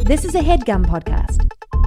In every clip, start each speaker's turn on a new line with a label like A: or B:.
A: This is a HeadGum podcast.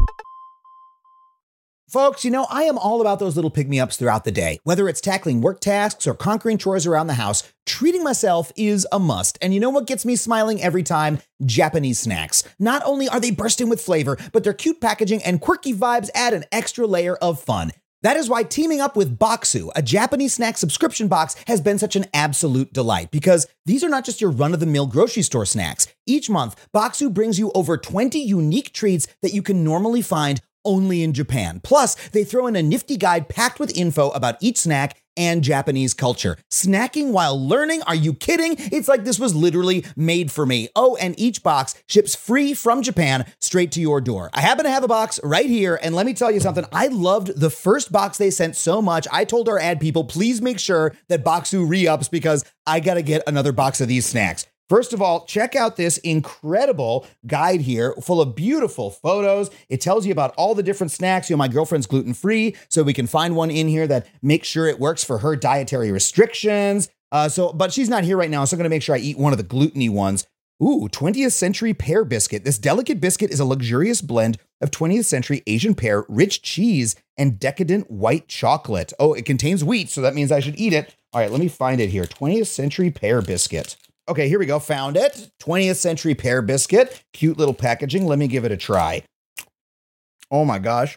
B: Folks, I am all about those little pick-me-ups throughout the day. Whether it's tackling work tasks or conquering chores around the house, treating myself is a must. And you know what gets me smiling every time? Japanese snacks. Not only are they bursting with flavor, but their cute packaging and quirky vibes add an extra layer of fun. That is why teaming up with Bokksu, a Japanese snack subscription box, has been such an absolute delight, because these are not just your run-of-the-mill grocery store snacks. Each month, Bokksu brings you over 20 unique treats that you can normally find only in Japan. Plus, they throw in a nifty guide packed with info about each snack and Japanese culture. Snacking while learning? Are you kidding? It's like this was literally made for me. Oh, and each box ships free from Japan straight to your door. I happen to have a box right here, and let me tell you something. I loved the first box they sent so much. I told our ad people, please make sure that Bokksu re-ups because I gotta get another box of these snacks. First of all, check out this incredible guide here full of beautiful photos. It tells you about all the different snacks. My girlfriend's gluten-free, so we can find one in here that makes sure it works for her dietary restrictions. But she's not here right now, so I'm going to make sure I eat one of the gluten-y ones. Ooh, 20th century pear biscuit. This delicate biscuit is a luxurious blend of 20th century Asian pear, rich cheese, and decadent white chocolate. Oh, it contains wheat, so that means I should eat it. All right, let me find it here. 20th century pear biscuit. Okay, here we go. Found it. 20th century pear biscuit. Cute little packaging. Let me give it a try. Oh my gosh.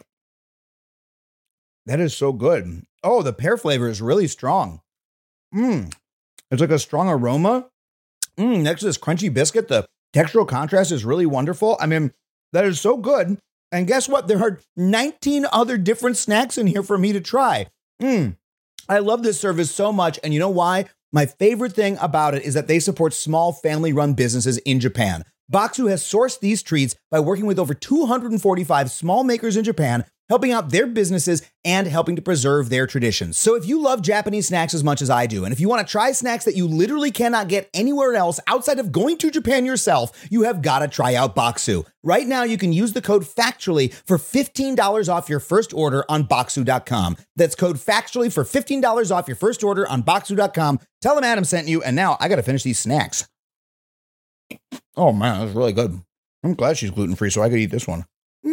B: That is so good. Oh, the pear flavor is really strong. It's like a strong aroma. Next to this crunchy biscuit, the textural contrast is really wonderful. I mean, that is so good. And guess what? There are 19 other different snacks in here for me to try. I love this service so much. And you know why? My favorite thing about it is that they support small family-run businesses in Japan. Bokksu has sourced these treats by working with over 245 small makers in Japan, helping out their businesses and helping to preserve their traditions. So if you love Japanese snacks as much as I do, and if you want to try snacks that you literally cannot get anywhere else outside of going to Japan yourself, you have got to try out Bokksu. Right now, you can use the code FACTUALLY for $15 off your first order on Bokksu.com. That's code FACTUALLY for $15 off your first order on Bokksu.com. Tell them Adam sent you, and now I got to finish these snacks. Oh man, that's really good. I'm glad she's gluten-free so I could eat this one.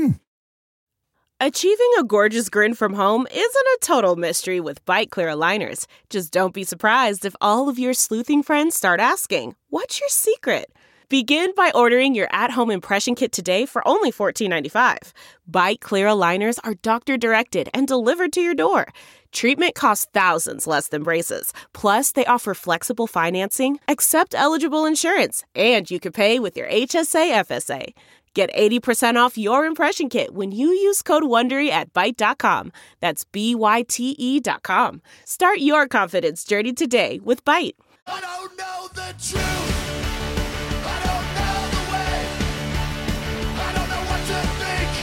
C: Achieving a gorgeous grin from home isn't a total mystery with Byte Clear aligners. Just don't be surprised if all of your sleuthing friends start asking, what's your secret? Begin by ordering your at-home impression kit today for only $14.95. Byte Clear aligners are doctor-directed and delivered to your door. Treatment costs thousands less than braces. Plus, they offer flexible financing, accept eligible insurance, and you can pay with your HSA FSA. Get 80% off your impression kit when you use code WONDERY at Byte.com. That's BYTE.com. Start your confidence journey today with Byte.
D: I don't know the truth. I don't know the way. I don't know what to think.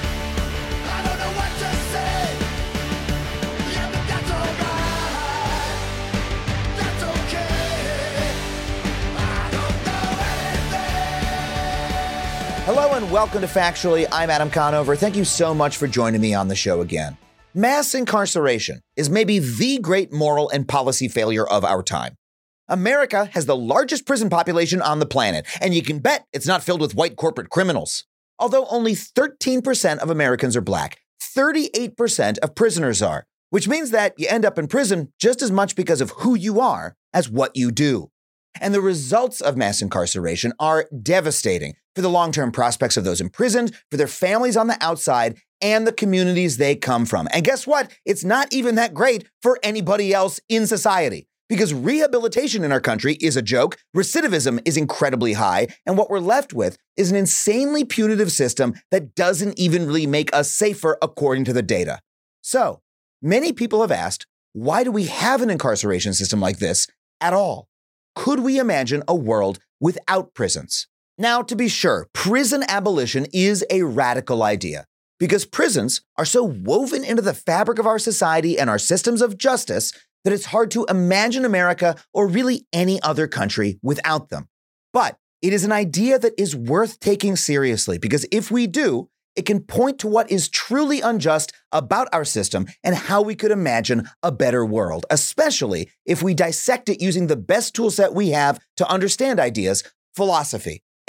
D: I don't know what to say. Yeah, but that's alright. That's okay. I don't know anything.
B: Hello and welcome to Factually. I'm Adam Conover. Thank you so much for joining me on the show again. Mass incarceration is maybe the great moral and policy failure of our time. America has the largest prison population on the planet, and you can bet it's not filled with white corporate criminals. Although only 13% of Americans are black, 38% of prisoners are, which means that you end up in prison just as much because of who you are as what you do. And the results of mass incarceration are devastating for the long-term prospects of those imprisoned, for their families on the outside, and the communities they come from. And guess what? It's not even that great for anybody else in society. Because rehabilitation in our country is a joke, recidivism is incredibly high, and what we're left with is an insanely punitive system that doesn't even really make us safer according to the data. So, many people have asked, why do we have an incarceration system like this at all? Could we imagine a world without prisons? Now, to be sure, prison abolition is a radical idea, because prisons are so woven into the fabric of our society and our systems of justice that it's hard to imagine America or really any other country without them. But it is an idea that is worth taking seriously, because if we do, it can point to what is truly unjust about our system and how we could imagine a better world, especially if we dissect it using the best tool set we have to understand ideas, philosophy.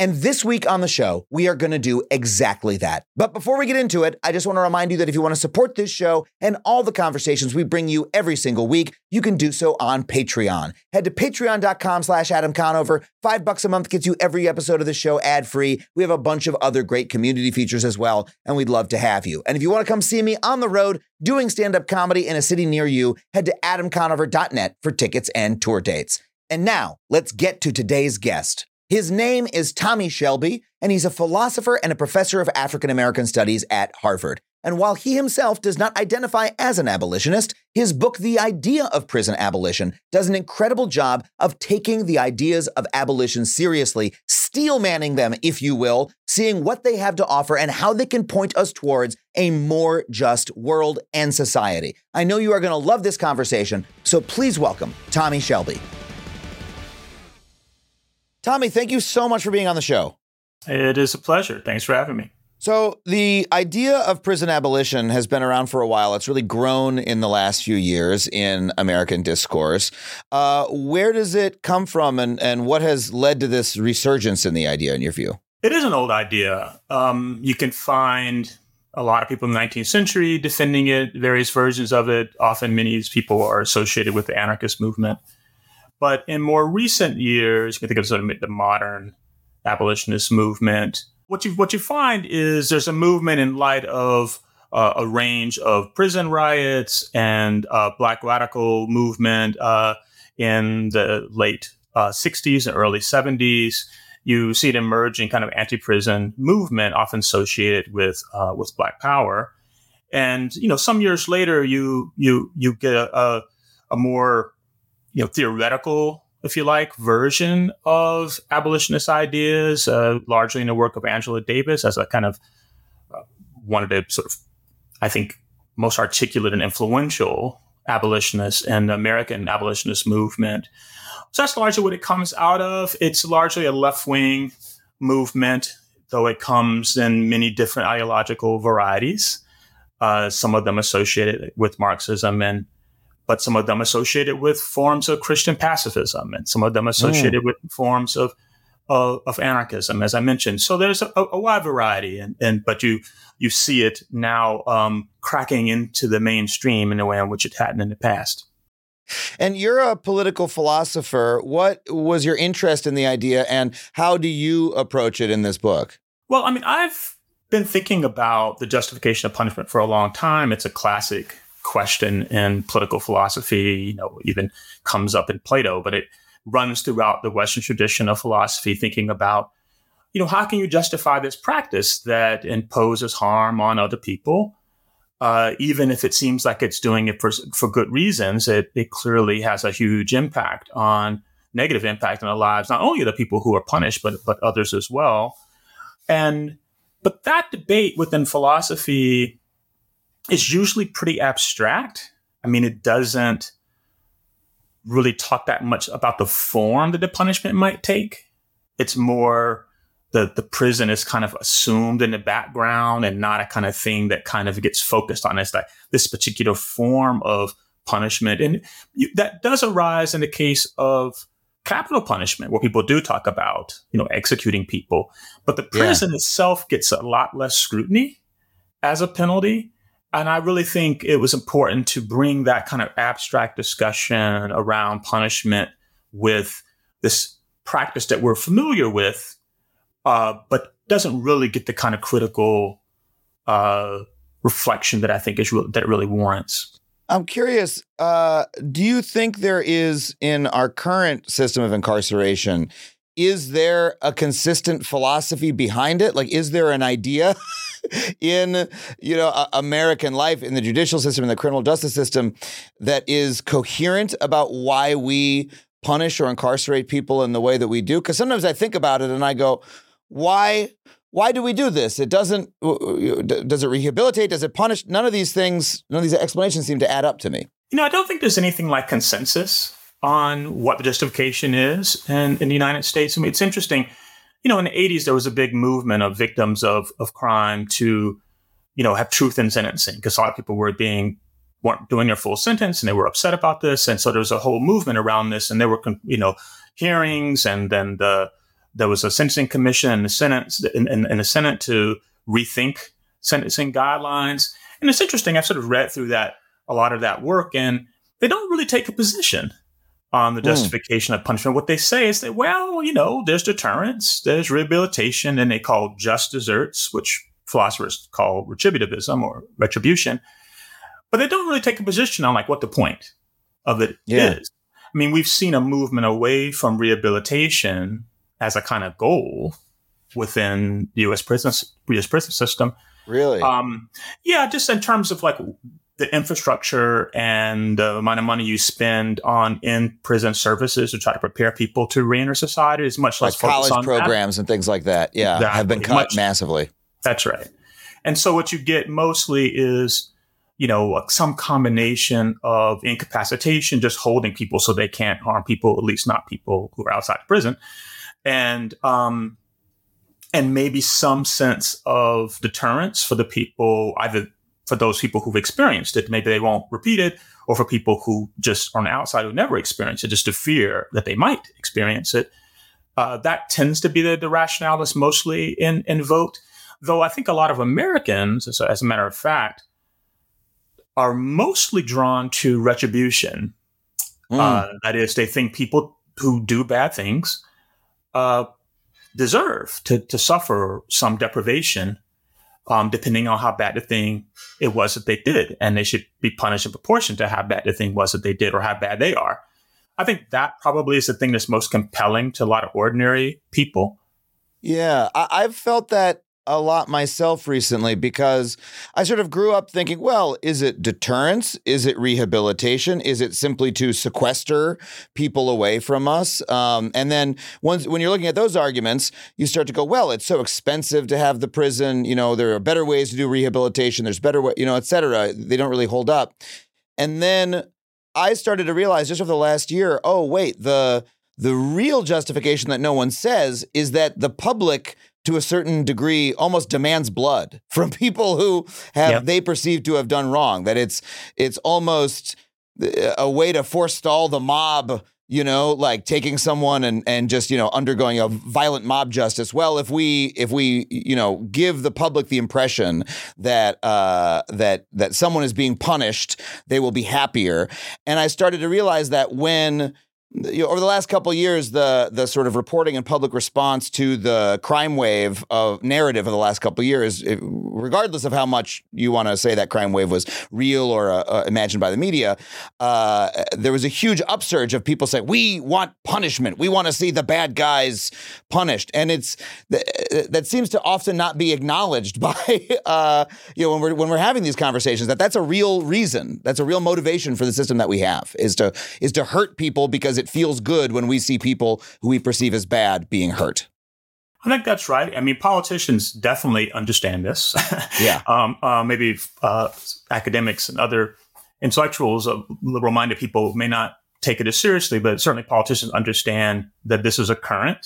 B: And this week on the show, we are going to do exactly that. But before we get into it, I just want to remind you that if you want to support this show and all the conversations we bring you every single week, you can do so on Patreon. Head to patreon.com/Adam Conover. $5 a month gets you every episode of the show ad-free. We have a bunch of other great community features as well, and we'd love to have you. And if you want to come see me on the road doing stand-up comedy in a city near you, head to adamconover.net for tickets and tour dates. And now, let's get to today's guest. His name is Tommy Shelby, and he's a philosopher and a professor of African American studies at Harvard. And while he himself does not identify as an abolitionist, his book, The Idea of Prison Abolition, does an incredible job of taking the ideas of abolition seriously, steel manning them, if you will, seeing what they have to offer and how they can point us towards a more just world and society. I know you are going to love this conversation, so please welcome Tommy Shelby. Tommy, thank you so much for being on the show.
A: It is a pleasure. Thanks for having me.
B: So the idea of prison abolition has been around for a while. It's really grown in the last few years in American discourse. Where does it come from, and what has led to this resurgence in the idea, in your view?
A: It is an old idea. You can find a lot of people in the 19th century defending it, various versions of it. Often many of these people are associated with the anarchist movement. But in more recent years, you can think of sort of the modern abolitionist movement. What you find is there's a movement in light of a range of prison riots and Black radical movement in the late 60s and early 70s. You see it emerging kind of anti-prison movement, often associated with Black Power. And some years later, you get a more theoretical, if you like, version of abolitionist ideas, largely in the work of Angela Davis as a kind of one of the sort of, I think, most articulate and influential abolitionists in the American abolitionist movement. So that's largely what it comes out of. It's largely a left-wing movement, though it comes in many different ideological varieties, some of them associated with Marxism but some of them associated with forms of Christian pacifism, and some of them associated with forms of anarchism, as I mentioned. So there's a wide variety, but you see it now cracking into the mainstream in a way in which it hadn't in the past.
B: And you're a political philosopher. What was your interest in the idea, and how do you approach it in this book?
A: Well, I mean, I've been thinking about the justification of punishment for a long time. It's a classic question in political philosophy, even comes up in Plato, but it runs throughout the Western tradition of philosophy, thinking about, how can you justify this practice that imposes harm on other people? Even if it seems like it's doing it for good reasons, it clearly has a huge negative impact on the lives, not only of the people who are punished, but others as well. But that debate within philosophy is usually pretty abstract. I mean, it doesn't really talk that much about the form that the punishment might take. It's more the prison is kind of assumed in the background and not a kind of thing that kind of gets focused on as like this particular form of punishment. And that does arise in the case of capital punishment, where people do talk about, executing people. But the prison itself gets a lot less scrutiny as a penalty. And I really think it was important to bring that kind of abstract discussion around punishment with this practice that we're familiar with, but doesn't really get the kind of critical reflection that I think that it really warrants.
B: I'm curious, do you think there is, in our current system of incarceration, is there a consistent philosophy behind it? Like, is there an idea in, American life, in the judicial system, in the criminal justice system, that is coherent about why we punish or incarcerate people in the way that we do? Because sometimes I think about it and I go, why do we do this? It doesn't, does it rehabilitate? Does it punish? None of these explanations seem to add up to me.
A: I don't think there's anything like consensus on what the justification is in the United States. I mean, it's interesting. In the 80s, there was a big movement of victims of crime to, have truth in sentencing, because a lot of people weren't doing their full sentence and they were upset about this. And so there was a whole movement around this, and there were, hearings, and then the There was a sentencing commission in the Senate to rethink sentencing guidelines. And it's interesting. I've sort of read through a lot of that work, and they don't really take a position on the justification of punishment. What they say is that, well, there's deterrence, there's rehabilitation, and they call just deserts, which philosophers call retributivism or retribution. But they don't really take a position on what the point of it is. I mean, we've seen a movement away from rehabilitation as a kind of goal within the U.S. prison system.
E: Really?
A: Just in terms of the infrastructure and the amount of money you spend on in-prison services to try to prepare people to re-enter society is much less focused
E: college
A: on
E: programs and things like that. Yeah,
A: exactly.
E: Have been cut massively.
A: That's right. And so what you get mostly is, some combination of incapacitation, just holding people so they can't harm people, at least not people who are outside of prison. And maybe some sense of deterrence for the people, either for those people who've experienced it, maybe they won't repeat it, or for people who just are on the outside who never experienced it, just a fear that they might experience it. That tends to be the rationale that's mostly invoked. Though I think a lot of Americans, as a matter of fact, are mostly drawn to retribution. That is, they think people who do bad things deserve to suffer some deprivation, depending on how bad the thing it was that they did. And they should be punished in proportion to how bad the thing was that they did or how bad they are. I think that probably is the thing that's most compelling to a lot of ordinary people.
E: Yeah, I've felt that a lot myself recently, because I sort of grew up thinking, well, is it deterrence? Is it rehabilitation? Is it simply to sequester people away from us? And then when you're looking at those arguments, you start to go, well, it's so expensive to have the prison. There are better ways to do rehabilitation. There's better way, et cetera. They don't really hold up. And then I started to realize just over the last year, oh, wait, the real justification that no one says is that the public, to a certain degree, almost demands blood from people who they perceive to have done wrong. That it's almost a way to forestall the mob, taking someone and just, undergoing a violent mob justice. Well, if we give the public the impression that that someone is being punished, they will be happier. And I started to realize that when over the last couple of years, the sort of reporting and public response to the crime wave of narrative of the last couple of years, regardless of how much you want to say that crime wave was real or imagined by the media, there was a huge upsurge of people saying, we want punishment. We want to see the bad guys punished. And that seems to often not be acknowledged by, when we're having these conversations, that's a real reason. That's a real motivation for the system that we have, is to hurt people because it feels good when we see people who we perceive as bad being hurt.
A: I think that's right. I mean, politicians definitely understand this.
E: Yeah.
A: Maybe academics and other intellectuals, liberal-minded people may not take it as seriously, but certainly politicians understand that this is a current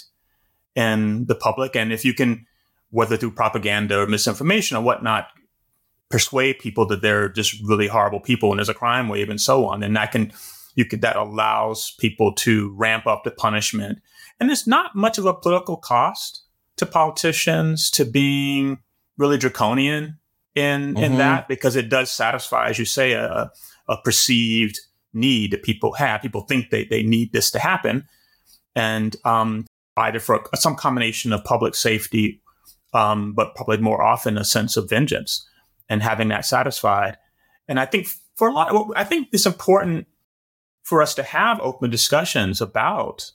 A: in the public. And if you can, whether through propaganda or misinformation or whatnot, persuade people that they're just really horrible people and there's a crime wave and so on, then that allows people to ramp up the punishment. And there's not much of a political cost to politicians to being really draconian in that, because it does satisfy, as you say, a perceived need that people have. People think they need this to happen. And either for some combination of public safety, but probably more often a sense of vengeance and having that satisfied. And I think I think it's important for us to have open discussions about,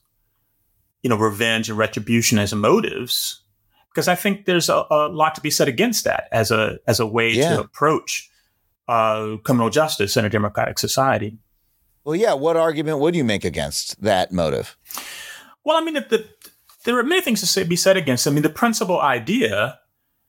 A: revenge and retribution as motives, because I think there's a lot to be said against that as a way to approach criminal justice in a democratic society.
E: Well, yeah. What argument would you make against that motive?
A: Well, I mean, there are many things to be said against. I mean, the principal idea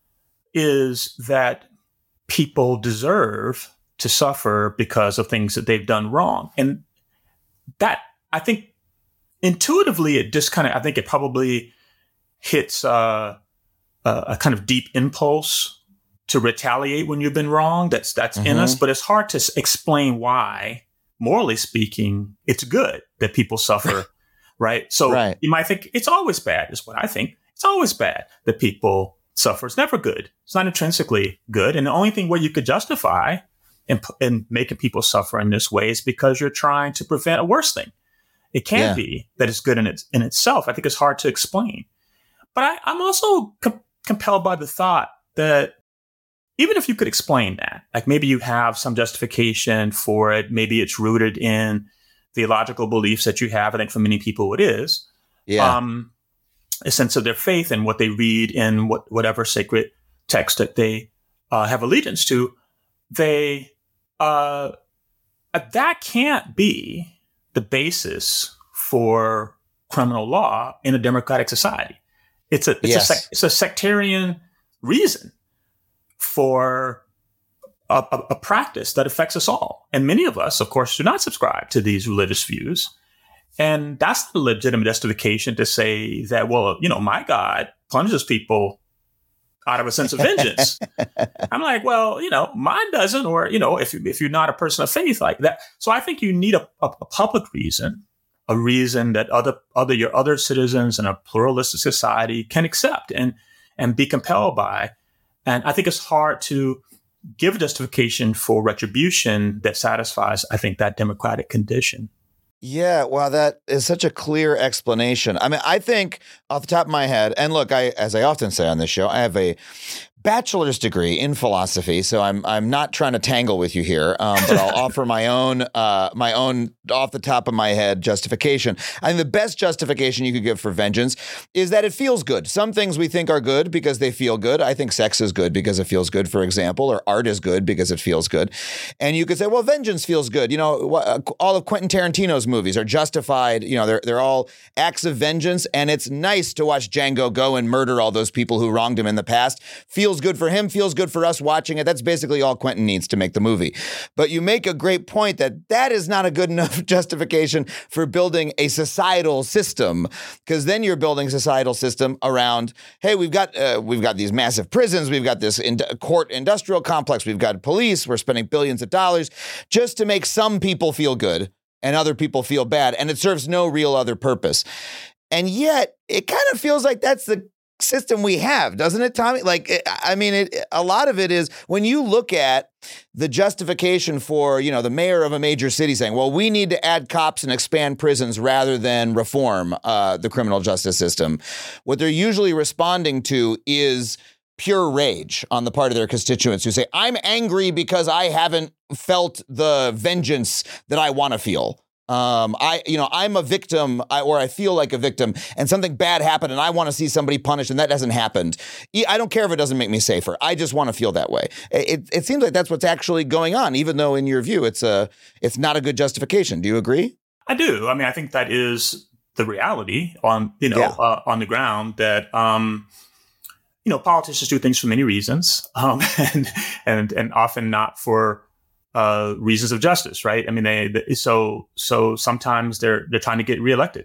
A: is that people deserve to suffer because of things that they've done wrong. And that, I think, intuitively, it just I think it probably hits a kind of deep impulse to retaliate when you've been wrong. That's in us, but it's hard to explain why, morally speaking, it's good that people suffer right? So
E: Right.
A: you might think it's always bad, is what I think. It's always bad that people suffer. It's never good. It's not intrinsically good. And the only thing where you could justify in making people suffer in this way is because you're trying to prevent a worse thing. It can't be that it's good in itself. I think it's hard to explain. But I'm also compelled by the thought that even if you could explain that, like maybe you have some justification for it, maybe it's rooted in theological beliefs that you have. I think for many people it is.
E: Yeah.
A: A sense of their faith and what they read in whatever sacred text that they have allegiance to. That can't be the basis for criminal law in a democratic society. It's a sectarian reason for a practice that affects us all. And many of us, of course, do not subscribe to these religious views. And that's the legitimate justification to say that, well, my God punishes people out of a sense of vengeance. I'm like, well, mine doesn't, or, if you're not a person of faith like that. So I think you need a public reason, a reason that your other citizens in a pluralistic society can accept and be compelled by. And I think it's hard to give justification for retribution that satisfies, I think, that democratic condition.
E: Yeah, well, that is such a clear explanation. I mean, I think off the top of my head, and look, as I often say on this show, I have a bachelor's degree in philosophy, so I'm not trying to tangle with you here, but I'll offer my own off the top of my head justification. I think the best justification you could give for vengeance is that it feels good. Some things we think are good because they feel good. I think sex is good because it feels good, for example, or art is good because it feels good. And you could say, well, vengeance feels good. All of Quentin Tarantino's movies are justified. They're all acts of vengeance, and it's nice to watch Django go and murder all those people who wronged him in the past. Feels good for him, feels good for us watching it. That's basically all Quentin needs to make the movie. But you make a great point that is not a good enough justification for building a societal system, because then you're building a societal system around, hey, we've got these massive prisons, we've got this court industrial complex, we've got police, we're spending billions of dollars just to make some people feel good and other people feel bad, and it serves no real other purpose. And yet, it kind of feels like that's the system we have, doesn't it, Tommy? A lot of it is when you look at the justification for, the mayor of a major city saying, well, we need to add cops and expand prisons rather than reform the criminal justice system. What they're usually responding to is pure rage on the part of their constituents who say, I'm angry because I haven't felt the vengeance that I want to feel. I'm a victim, or I feel like a victim, and something bad happened and I want to see somebody punished, and that hasn't happened. I don't care if it doesn't make me safer. I just want to feel that way. It seems like that's what's actually going on, even though in your view, it's not a good justification. Do you agree?
A: I do. I mean, I think that is the reality on the ground that, politicians do things for many reasons, and often not for reasons of justice, right? I mean, so sometimes they're trying to get reelected,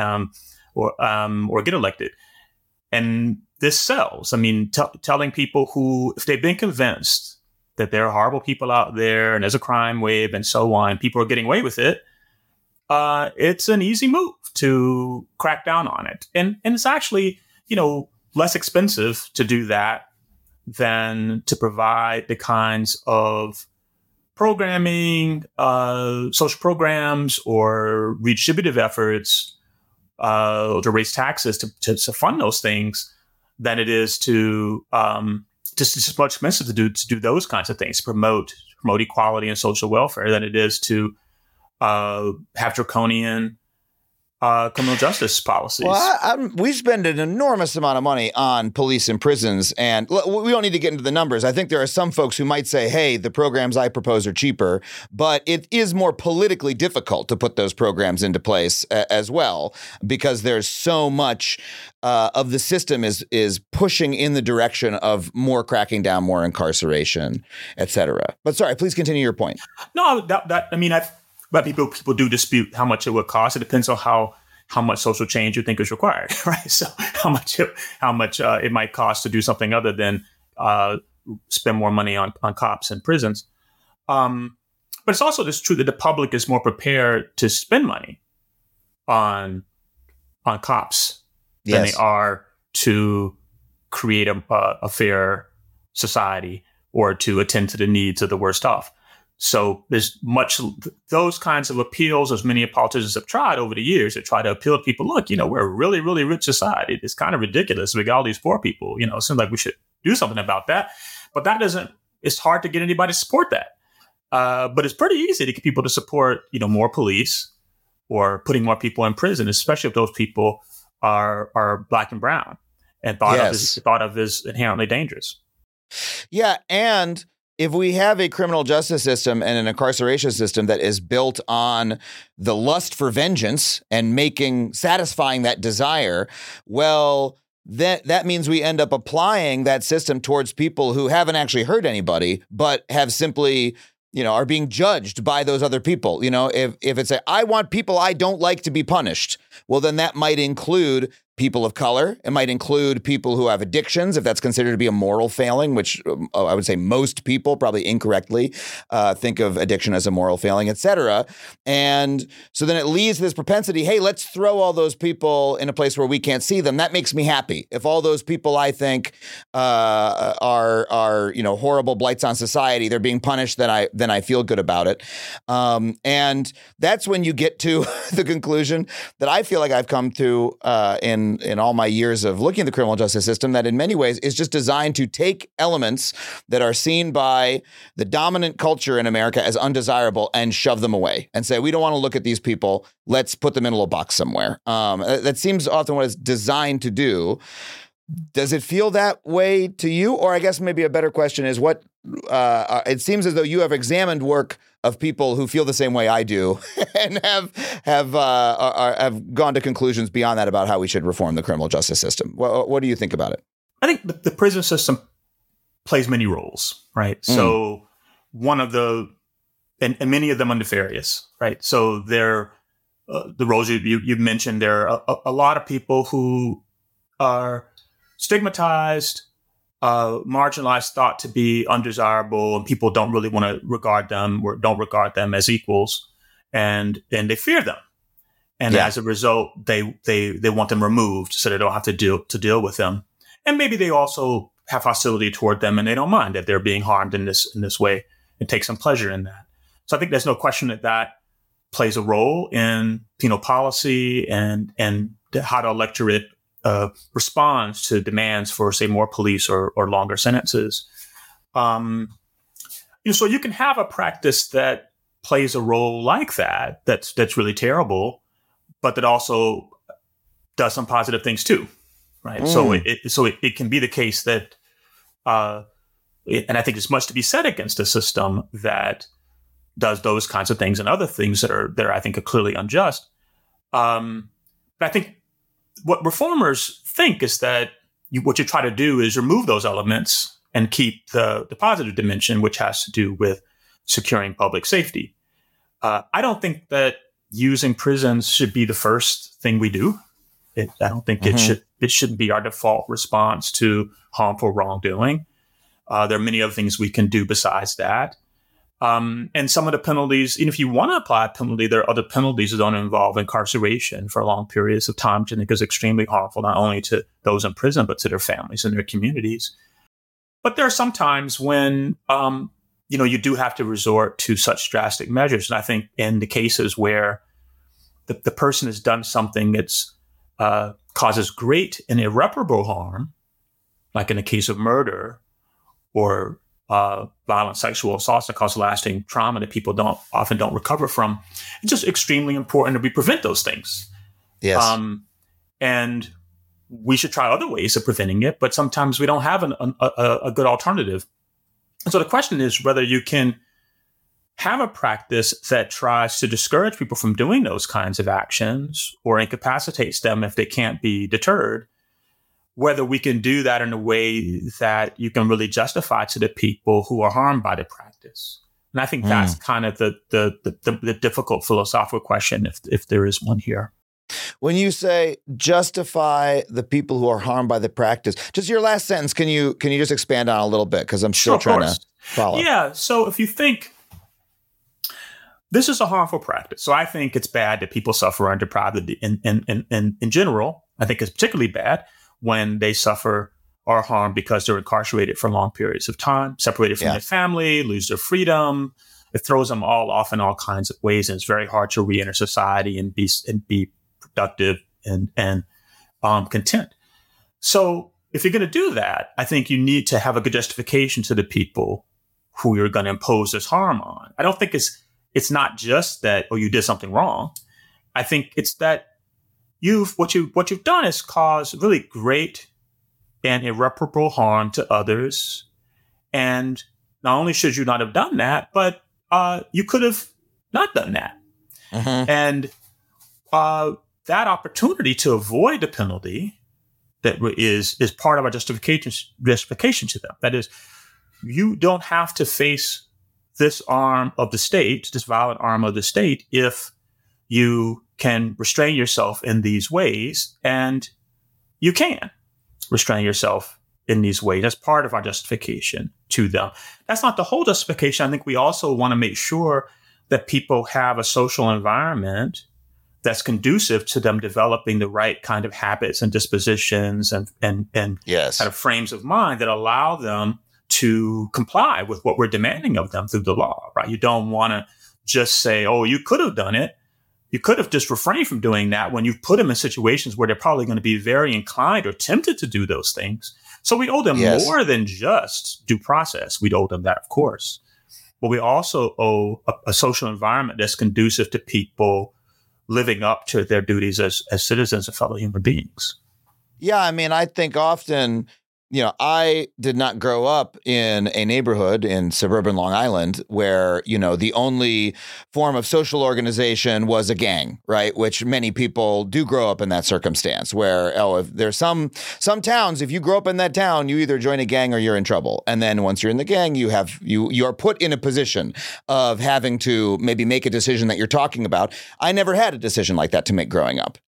A: or get elected, and this sells. I mean, telling people who, if they've been convinced that there are horrible people out there and there's a crime wave and so on, people are getting away with it. It's an easy move to crack down on it, and it's actually less expensive to do that than to provide the kinds of programming, social programs, or redistributive efforts to raise taxes to fund those things than it is to just much expensive to do those kinds of things, promote equality and social welfare, than it is to have draconian criminal justice policies.
E: Well, we spend an enormous amount of money on police and prisons, and we don't need to get into the numbers. I think there are some folks who might say, hey, the programs I propose are cheaper, but it is more politically difficult to put those programs into place as well, because there's so much of the system is pushing in the direction of more cracking down, more incarceration, et cetera. But sorry, please continue your point.
A: No, but people do dispute how much it would cost. It depends on how much social change you think is required, right? So how much it might cost to do something other than spend more money on cops and prisons. But it's also just true that the public is more prepared to spend money on on cops than they are to create a fair society or to attend to the needs of the worst off. So there's those kinds of appeals, as many politicians have tried over the years to try to appeal to people. Look, we're a really, really rich society. It's kind of ridiculous. We got all these poor people, it seems like we should do something about that. But it's hard to get anybody to support that. But it's pretty easy to get people to support, more police or putting more people in prison, especially if those people are Black and brown and thought of as inherently dangerous.
E: Yeah. And if we have a criminal justice system and an incarceration system that is built on the lust for vengeance and satisfying that desire, well, that means we end up applying that system towards people who haven't actually hurt anybody, but have simply, are being judged by those other people. If it's I want people I don't like to be punished, well, then that might include people of color. It might include people who have addictions, if that's considered to be a moral failing, which I would say most people probably incorrectly think of addiction as a moral failing, et cetera. And so then it leads to this propensity, hey, let's throw all those people in a place where we can't see them. That makes me happy. If all those people I think are horrible blights on society, they're being punished, then I feel good about it. And that's when you get to the conclusion that I feel like I've come to in all my years of looking at the criminal justice system, that in many ways is just designed to take elements that are seen by the dominant culture in America as undesirable and shove them away and say, we don't want to look at these people. Let's put them in a little box somewhere. That seems often what it's designed to do. Does it feel that way to you? Or I guess maybe a better question is what it seems as though you have examined work of people who feel the same way I do and have gone to conclusions beyond that about how we should reform the criminal justice system. What do you think about it?
A: I think the prison system plays many roles, right? So one of and many of them are nefarious, right? So the roles you mentioned, there are a lot of people who are stigmatized, marginalized, thought to be undesirable, and people don't really want to regard them or don't regard them as equals, and they fear them, and as a result, they want them removed so they don't have to deal with them, and maybe they also have hostility toward them, and they don't mind that they're being harmed in this way and take some pleasure in that. So I think there's no question that plays a role in penal policy and how the electorate responds to demands for, say, more police or longer sentences. So you can have a practice that plays a role like that, that's really terrible, but that also does some positive things too, right? So it can be the case that, and I think there's much to be said against a system that does those kinds of things and other things that are I think are clearly unjust. But I think what reformers think is that what you try to do is remove those elements and keep the positive dimension, which has to do with securing public safety. I don't think that using prisons should be the first thing we do. I don't think it shouldn't be our default response to harmful wrongdoing. There are many other things we can do besides that. And some of the penalties, if you want to apply a penalty, there are other penalties that don't involve incarceration for long periods of time, which I think is extremely harmful, not only to those in prison, but to their families and their communities. But there are some times when, you do have to resort to such drastic measures. And I think in the cases where the person has done something that's causes great and irreparable harm, like in the case of murder or violent sexual assaults that cause lasting trauma that people often don't recover from, it's just extremely important that we prevent those things.
E: Yes.
A: And we should try other ways of preventing it, but sometimes we don't have a good alternative. And so the question is whether you can have a practice that tries to discourage people from doing those kinds of actions or incapacitates them if they can't be deterred, whether we can do that in a way that you can really justify to the people who are harmed by the practice. And I think that's kind of the difficult philosophical question, if there is one here.
E: When you say justify the people who are harmed by the practice, just your last sentence, can you just expand on a little bit? Because I'm still trying to follow.
A: Yeah. So if you think, this is a harmful practice. So I think it's bad that people suffer under deprived in general. I think it's particularly bad when they suffer or harm because they're incarcerated for long periods of time, separated from their family, lose their freedom. It throws them all off in all kinds of ways, and it's very hard to reenter society and be productive and content. So if you're going to do that, I think you need to have a good justification to the people who you're going to impose this harm on. I don't think it's not just that, oh, you did something wrong. I think it's that what you've done is caused really great and irreparable harm to others. And not only should you not have done that, but you could have not done that.
E: Mm-hmm.
A: And that opportunity to avoid the penalty that is part of our justification to them. That is, you don't have to face this arm of the state, this violent arm of the state, if you can restrain yourself in these ways, and you can restrain yourself in these ways. That's part of our justification to them. That's not the whole justification. I think we also want to make sure that people have a social environment that's conducive to them developing the right kind of habits and dispositions and
E: yes.
A: kind of frames of mind that allow them to comply with what we're demanding of them through the law, right? You don't want to just say, oh, you could have done it. You could have just refrained from doing that when you've put them in situations where they're probably going to be very inclined or tempted to do those things. So we owe them more than just due process. We'd owe them that, of course. But we also owe a social environment that's conducive to people living up to their duties as citizens and fellow human beings.
E: Yeah, I mean, I think often, I did not grow up in a neighborhood in suburban Long Island where, the only form of social organization was a gang, right? Which many people do grow up in that circumstance where, if there's some towns, if you grow up in that town, you either join a gang or you're in trouble. And then once you're in the gang, you are put in a position of having to maybe make a decision that you're talking about. I never had a decision like that to make growing up,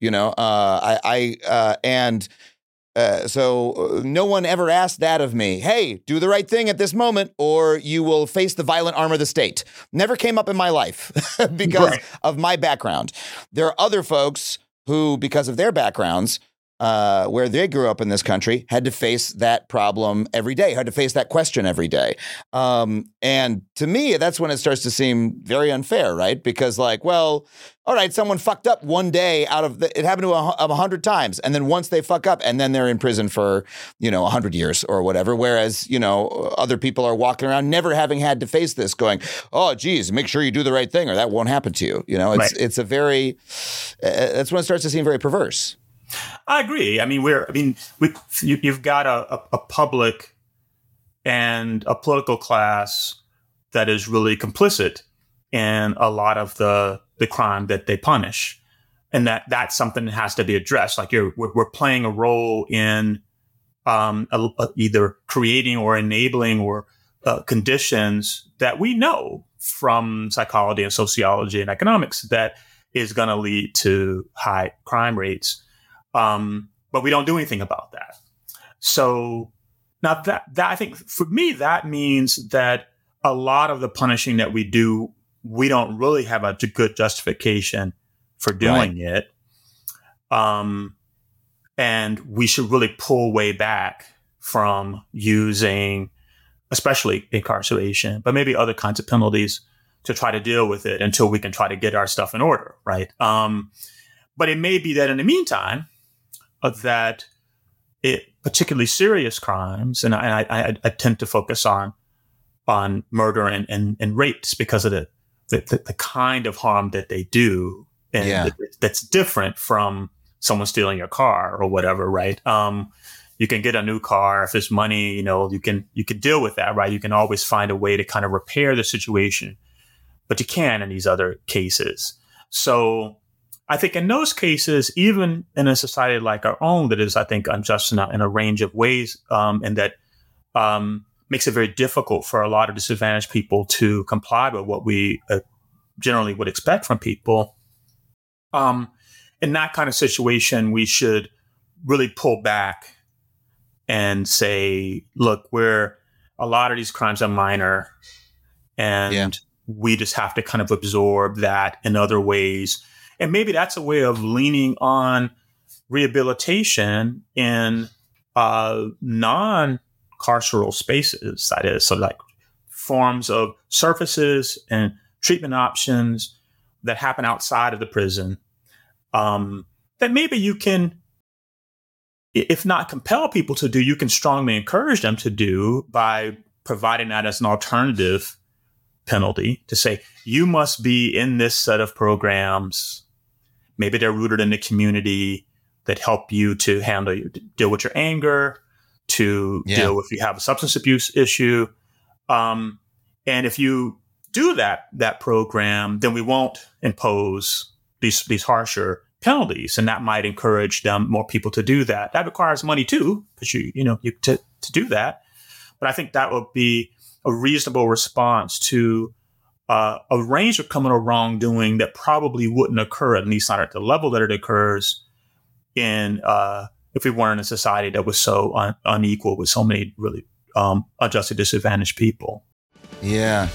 E: So no one ever asked that of me. Hey, do the right thing at this moment or you will face the violent arm of the state. Never came up in my life because of my background. There are other folks who, because of their backgrounds, where they grew up in this country, had to face that problem every day, had to face that question every day. And to me, that's when it starts to seem very unfair, right? Because all right, someone fucked up one day it happened to 100 times. And then once they fuck up and then they're in prison for, 100 years or whatever. Whereas, other people are walking around never having had to face this going, oh, geez, make sure you do the right thing or that won't happen to you. It's that's when it starts to seem very perverse.
A: I agree. I mean, you've got a public and a political class that is really complicit in a lot of the crime that they punish, and that's something that has to be addressed. Like we're playing a role in either creating or enabling or conditions that we know from psychology and sociology and economics that is going to lead to high crime rates. But we don't do anything about that. So now that I think for me, that means that a lot of the punishing that we do, we don't really have a good justification for doing it. And we should really pull way back from using, especially incarceration, but maybe other kinds of penalties to try to deal with it until we can try to get our stuff in order. Right. But it may be that in the meantime, that particularly serious crimes, and I tend to focus on murder and rapes because of the kind of harm that they do, and that's different from someone stealing your car or whatever, right? You can get a new car if there's money, you can deal with that, right? You can always find a way to kind of repair the situation, but you can't in these other cases. So I think in those cases, even in a society like our own that is, I think, unjust in a range of ways, and that makes it very difficult for a lot of disadvantaged people to comply with what we generally would expect from people. In that kind of situation, we should really pull back and say, look, a lot of these crimes are minor, and we just have to kind of absorb that in other ways. And maybe that's a way of leaning on rehabilitation in non-carceral spaces, that is, so like forms of services and treatment options that happen outside of the prison, that maybe you can, if not compel people to do, you can strongly encourage them to do by providing that as an alternative penalty to say, you must be in this set of programs. Maybe they're rooted in the community that help you to deal with your anger, to deal with if you have a substance abuse issue. And if you do that program, then we won't impose these harsher penalties, and that might encourage more people to do that. That requires money too, because you to do that. But I think that would be a reasonable response to a range of criminal wrongdoing that probably wouldn't occur, at least not at the level that it occurs in if we weren't in a society that was so unequal with so many really unjustly disadvantaged people.
E: Yeah.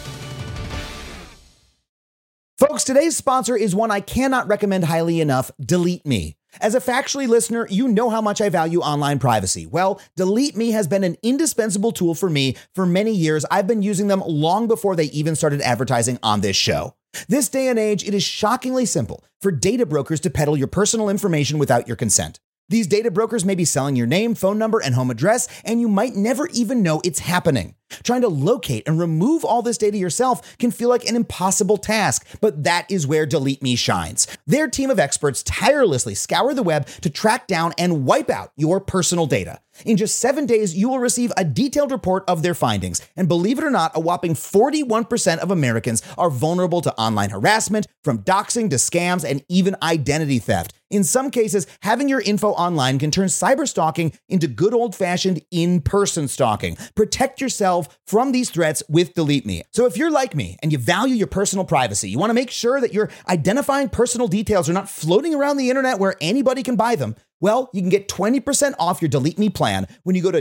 B: Folks, today's sponsor is one I cannot recommend highly enough, Delete Me. As a Factually listener, you know how much I value online privacy. Well, Delete Me has been an indispensable tool for me for many years. I've been using them long before they even started advertising on this show. This day and age, it is shockingly simple for data brokers to peddle your personal information without your consent. These data brokers may be selling your name, phone number, and home address, and you might never even know it's happening. Trying to locate and remove all this data yourself can feel like an impossible task, but that is where Delete Me shines. Their team of experts tirelessly scour the web to track down and wipe out your personal data. In just 7 days, you will receive a detailed report of their findings. And believe it or not, a whopping 41% of Americans are vulnerable to online harassment, from doxing to scams and even identity theft. In some cases, having your info online can turn cyberstalking into good old-fashioned in-person stalking. Protect yourself from these threats with Delete Me. So if you're like me and you value your personal privacy, you want to make sure that your identifying personal details are not floating around the internet where anybody can buy them, well, you can get 20% off your Delete Me plan when you go to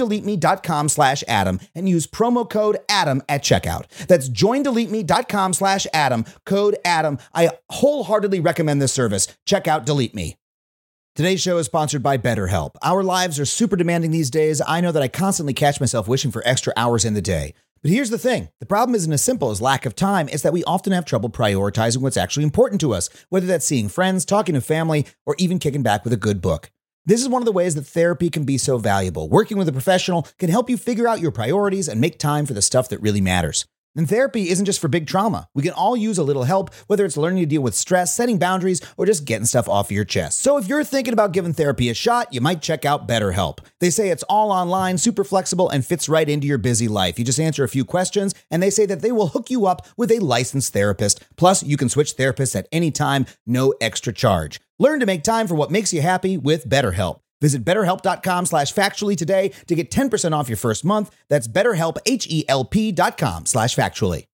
B: joindeleteme.com/Adam and use promo code Adam at checkout. That's joindeleteme.com/Adam, code Adam. I wholeheartedly recommend this service. Check out Delete Me. Today's show is sponsored by BetterHelp. Our lives are super demanding these days. I know that I constantly catch myself wishing for extra hours in the day. But here's the thing. The problem isn't as simple as lack of time. It's that we often have trouble prioritizing what's actually important to us, whether that's seeing friends, talking to family, or even kicking back with a good book. This is one of the ways that therapy can be so valuable. Working with a professional can help you figure out your priorities and make time for the stuff that really matters. And therapy isn't just for big trauma. We can all use a little help, whether it's learning to deal with stress, setting boundaries, or just getting stuff off your chest. So if you're thinking about giving therapy a shot, you might check out BetterHelp. They say it's all online, super flexible, and fits right into your busy life. You just answer a few questions, and they say that they will hook you up with a licensed therapist. Plus, you can switch therapists at any time, no extra charge. Learn to make time for what makes you happy with BetterHelp. Visit betterhelp.com/factually today to get 10% off your first month. That's BetterHelp, HELP.com/factually.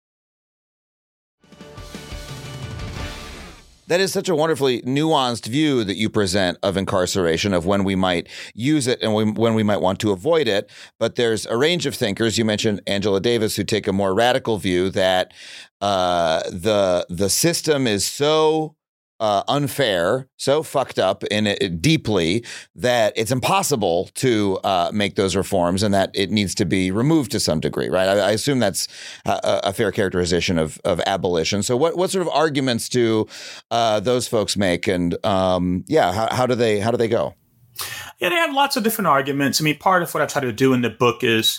E: That is such a wonderfully nuanced view that you present of incarceration, of when we might use it and when we might want to avoid it. But there's a range of thinkers. You mentioned Angela Davis, who take a more radical view that the system is so unfair, so fucked up in it deeply that it's impossible to make those reforms, and that it needs to be removed to some degree, right? I assume that's a fair characterization of abolition. So what sort of arguments do those folks make, and how do they go?
A: Yeah, they have lots of different arguments. I mean, part of what I try to do in the book is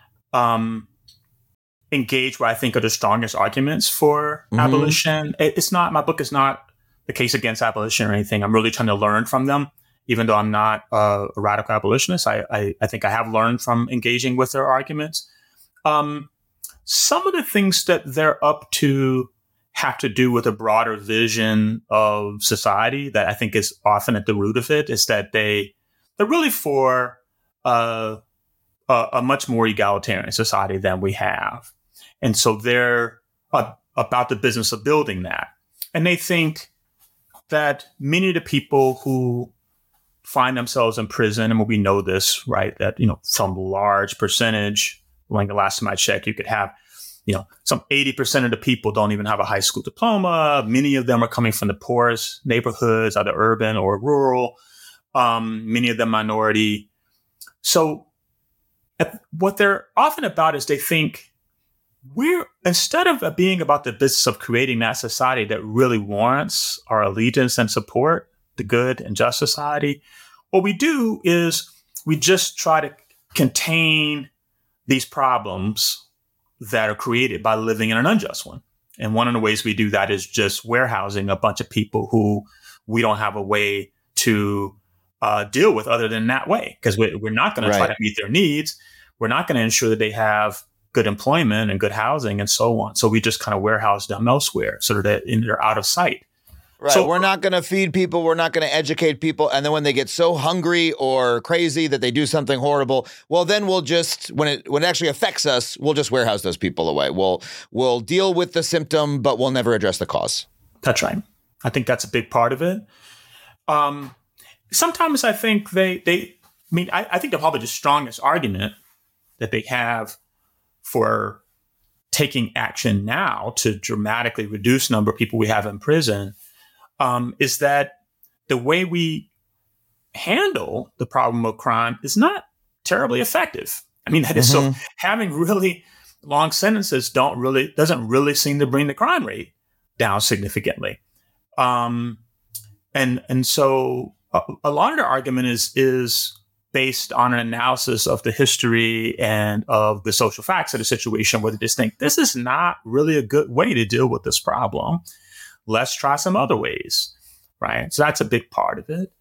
A: engage what I think are the strongest arguments for abolition. My book is not the case against abolition or anything. I'm really trying to learn from them, even though I'm not a radical abolitionist. I think I have learned from engaging with their arguments. Some of the things that they're up to have to do with a broader vision of society that I think is often at the root of it, is that they're really for a much more egalitarian society than we have. And so they're about the business of building that. And they think that many of the people who find themselves in prison, and we know this, right, that, some large percentage, like the last time I checked, you could have some 80% of the people don't even have a high school diploma. Many of them are coming from the poorest neighborhoods, either urban or rural. Many of them minority. So what they're often about is they think instead of being about the business of creating that society that really warrants our allegiance and support, the good and just society, what we do is we just try to contain these problems that are created by living in an unjust one. And one of the ways we do that is just warehousing a bunch of people who we don't have a way to deal with other than that way, because we're not going to try to meet their needs. We're not going to ensure that they have good employment and good housing and so on. So we just kind of warehouse them elsewhere so that they're out of sight.
E: Right. So we're not going to feed people. We're not going to educate people. And then when they get so hungry or crazy that they do something horrible, well, then we'll just, when it actually affects us, we'll just warehouse those people away. We'll deal with the symptom, but we'll never address the cause.
A: That's right. I think that's a big part of it. Sometimes I think I think probably the strongest argument that they have for taking action now to dramatically reduce the number of people we have in prison is that the way we handle the problem of crime is not terribly effective. I mean, that is so having really long sentences doesn't really seem to bring the crime rate down significantly. And so a lot of the argument is based on an analysis of the history and of the social facts of the situation, where they just think this is not really a good way to deal with this problem. Let's try some other ways, right? So that's a big part of it.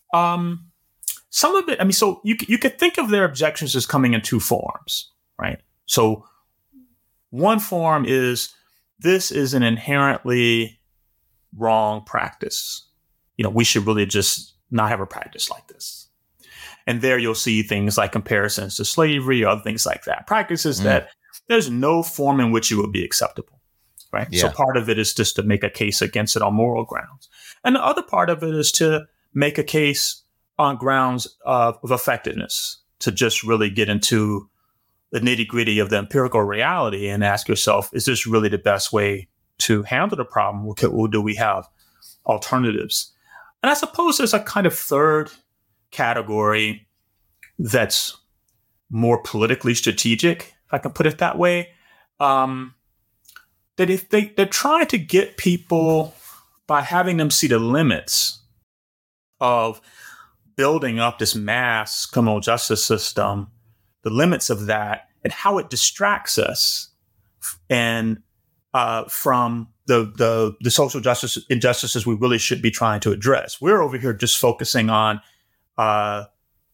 A: Some of it, so you could think of their objections as coming in two forms, right? So one form is this is an inherently wrong practice. We should really just not have a practice like this. And there you'll see things like comparisons to slavery or other things like that. Practices that there's no form in which it would be acceptable, right? Yeah. So part of it is just to make a case against it on moral grounds. And the other part of it is to make a case on grounds of effectiveness, to just really get into the nitty-gritty of the empirical reality and ask yourself, is this really the best way to handle the problem? Or do we have alternatives? And I suppose there's a kind of third category that's more politically strategic, if I can put it that way. That if they're trying to get people by having them see the limits of building up this mass criminal justice system, the limits of that and how it distracts us and from the social justice injustices we really should be trying to address. We're over here just focusing on, our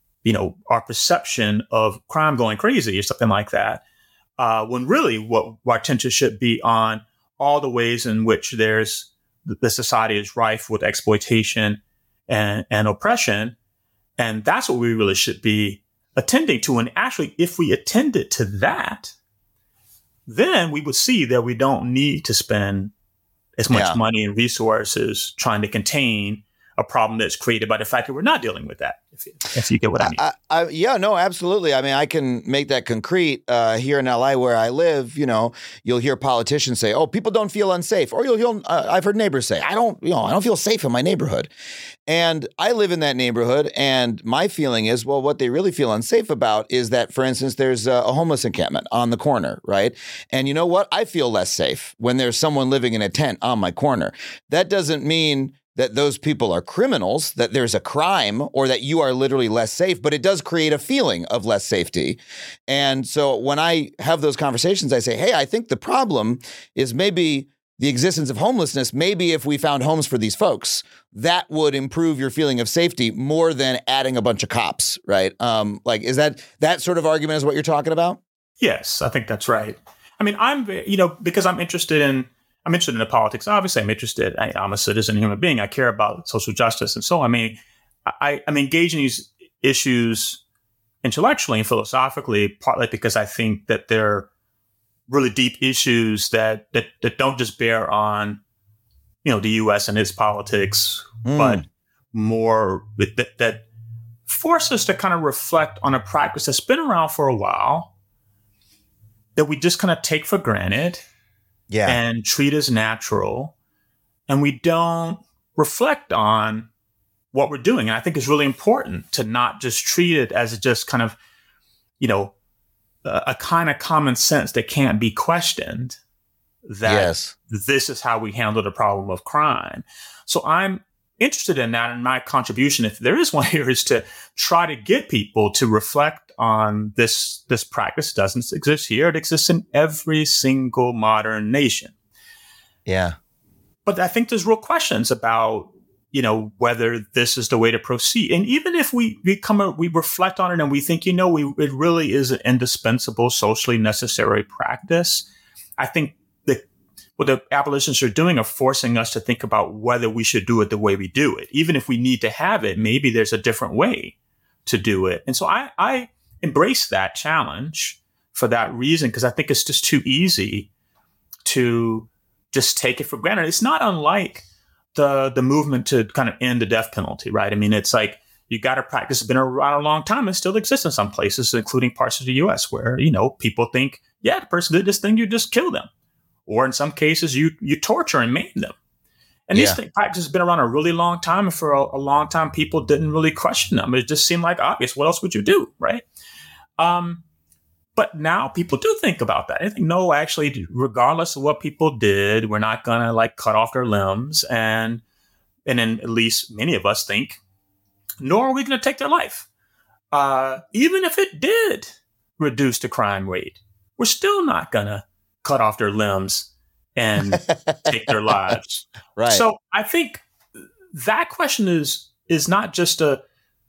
A: perception of crime going crazy or something like that. When really what our attention should be on all the ways in which the society is rife with exploitation and oppression. And that's what we really should be attending to. And actually, if we attended to that, then we would see that we don't need to spend as much money and resources trying to contain a problem that's created by the fact that we're not dealing with that, if you get what I mean.
E: No, absolutely. I mean, I can make that concrete. Here in LA where I live, you'll hear politicians say, oh, people don't feel unsafe. Or I've heard neighbors say, I don't feel safe in my neighborhood. And I live in that neighborhood. And my feeling is, well, what they really feel unsafe about is that, for instance, there's a homeless encampment on the corner, right? And you know what? I feel less safe when there's someone living in a tent on my corner. That doesn't mean that those people are criminals, that there's a crime, or that you are literally less safe, but it does create a feeling of less safety. And so when I have those conversations, I say, hey, I think the problem is maybe the existence of homelessness. Maybe if we found homes for these folks, that would improve your feeling of safety more than adding a bunch of cops, right? Is that sort of argument is what you're talking about?
A: Yes, I think that's right. I mean, because I'm interested in the politics. Obviously, I'm a citizen, human being. I care about social justice. And so, I'm engaging these issues intellectually and philosophically, partly because I think that they're really deep issues that don't just bear on, the U.S. and its politics, but more that force us to kind of reflect on a practice that's been around for a while that we just kind of take for granted and treat as natural, and we don't reflect on what we're doing. And I think it's really important to not just treat it as just kind of, a kind of common sense that can't be questioned, that this is how we handle the problem of crime. So I'm interested in that, and my contribution, if there is one here, is to try to get people to reflect on this practice. Doesn't exist here. It exists in every single modern nation.
E: Yeah.
A: But I think there's real questions about, whether this is the way to proceed. And even if we reflect on it and we think, it really is an indispensable, socially necessary practice, I think what the abolitionists are doing are forcing us to think about whether we should do it the way we do it. Even if we need to have it, maybe there's a different way to do it. And so I embrace that challenge for that reason, because I think it's just too easy to just take it for granted. It's not unlike the movement to kind of end the death penalty, right? I mean, it's like you got a practice that's been around a long time and still exists in some places, including parts of the U.S. where, people think, the person did this thing, you just kill them. Or in some cases, you torture and maim them. And these practices have been around a really long time. And for a long time, people didn't really question them. It just seemed like obvious. What else would you do, right? But now people do think about that. I think, no, actually, regardless of what people did, we're not going to cut off their limbs. And then at least many of us think, nor are we going to take their life. Even if it did reduce the crime rate, we're still not going to cut off their limbs and take their lives.
E: Right.
A: So I think that question is not just a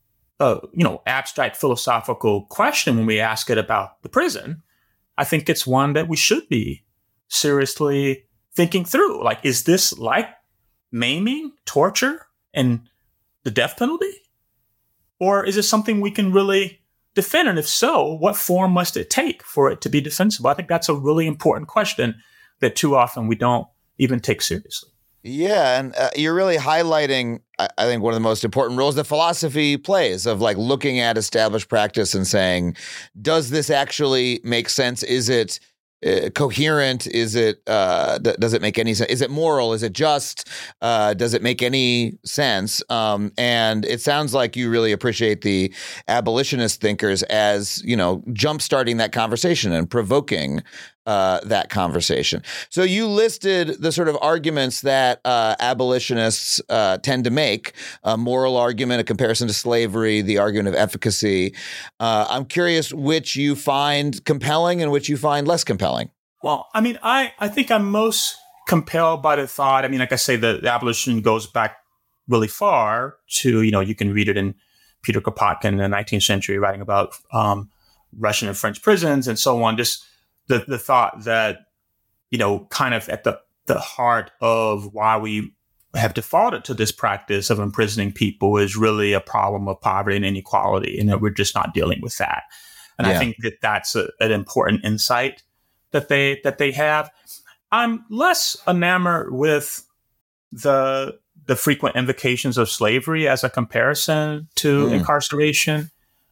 A: abstract philosophical question when we ask it about the prison. I think it's one that we should be seriously thinking through. Is this like maiming, torture, and the death penalty? Or is it something we can really defend? And if so, what form must it take for it to be defensible? I think that's a really important question that too often we don't even take seriously.
E: Yeah, and you're really highlighting, I think, one of the most important roles that philosophy plays of looking at established practice and saying, does this actually make sense? Is it coherent? Is it does it make any sense? Is it moral? Is it just? Does it make any sense? And it sounds like you really appreciate the abolitionist thinkers as jumpstarting that conversation and provoking that conversation. So you listed the sort of arguments that abolitionists tend to make: a moral argument, a comparison to slavery, the argument of efficacy. I'm curious which you find compelling and which you find less compelling.
A: Well, I mean, I think I'm most compelled by the thought. I mean, like I say, the abolition goes back really far to, you can read it in Peter Kropotkin in the 19th century, writing about Russian and French prisons and so on. Just the thought that, kind of at the heart of why we have defaulted to this practice of imprisoning people is really a problem of poverty and inequality, and that we're just not dealing with that. And I think that that's an important insight that they have. I'm less enamored with the frequent invocations of slavery as a comparison to incarceration.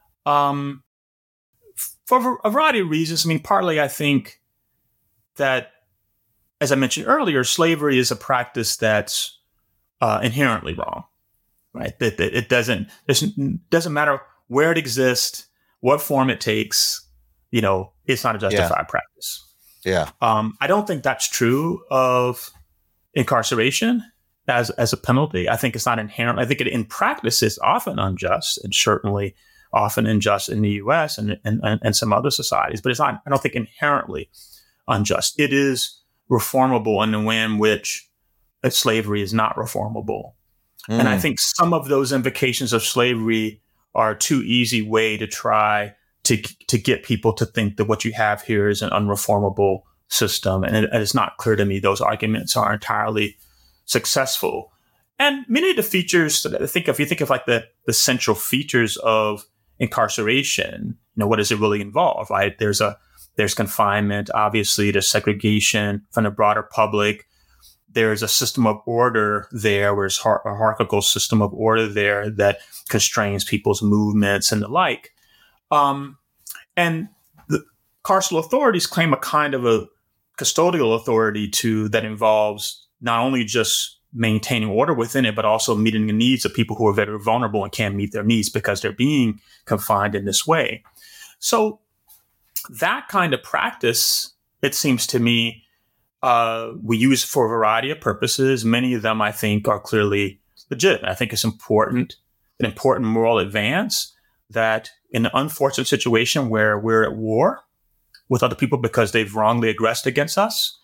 A: For a variety of reasons. I mean, partly I think that, as I mentioned earlier, slavery is a practice that's inherently wrong, right? That it doesn't matter where it exists, what form it takes, it's not a justified practice.
E: Yeah.
A: I don't think that's true of incarceration as a penalty. I think it's not inherent. I think in practice it's often unjust, and certainly often unjust in the U.S. and some other societies, but it's not, I don't think, inherently unjust. It is reformable in the way in which slavery is not reformable. And I think some of those invocations of slavery are a too easy way to try to get people to think that what you have here is an unreformable system. And it's not clear to me those arguments are entirely successful. And many of the features that I think of, you think of the central features of incarceration, what does it really involve, right? There's confinement, obviously, there's segregation from the broader public. There's a system of order there, where there's a hierarchical system of order there that constrains people's movements and the like. And the carceral authorities claim a kind of a custodial authority that involves not only just maintaining order within it, but also meeting the needs of people who are very vulnerable and can't meet their needs because they're being confined in this way. So that kind of practice, it seems to me, we use for a variety of purposes. Many of them, I think, are clearly legit. I think it's an important moral advance that in an unfortunate situation where we're at war with other people because they've wrongly aggressed against us,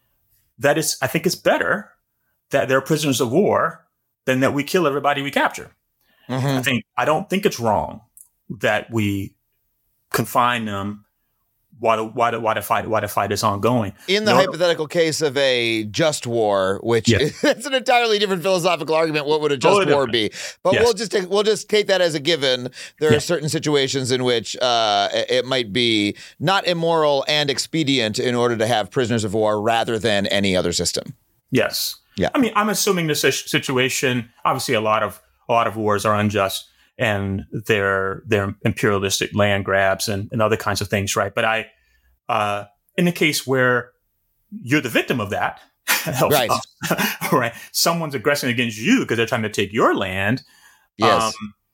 A: I think it's better that they're prisoners of war than that we kill everybody we capture. Mm-hmm. I don't think it's wrong that we confine them while the fight is ongoing.
E: In the hypothetical case of a just war, which it's an entirely different philosophical argument. What would a just war be? But we'll just take that as a given. There are certain situations in which it might be not immoral and expedient in order to have prisoners of war rather than any other system.
A: Yes.
E: Yeah.
A: I mean, I'm assuming this situation. Obviously, a lot of wars are unjust. And they're imperialistic land grabs and other kinds of things, right? But in the case where you're the victim of that,
E: right?
A: Right, someone's aggressing against you because they're trying to take your land.
E: Yes,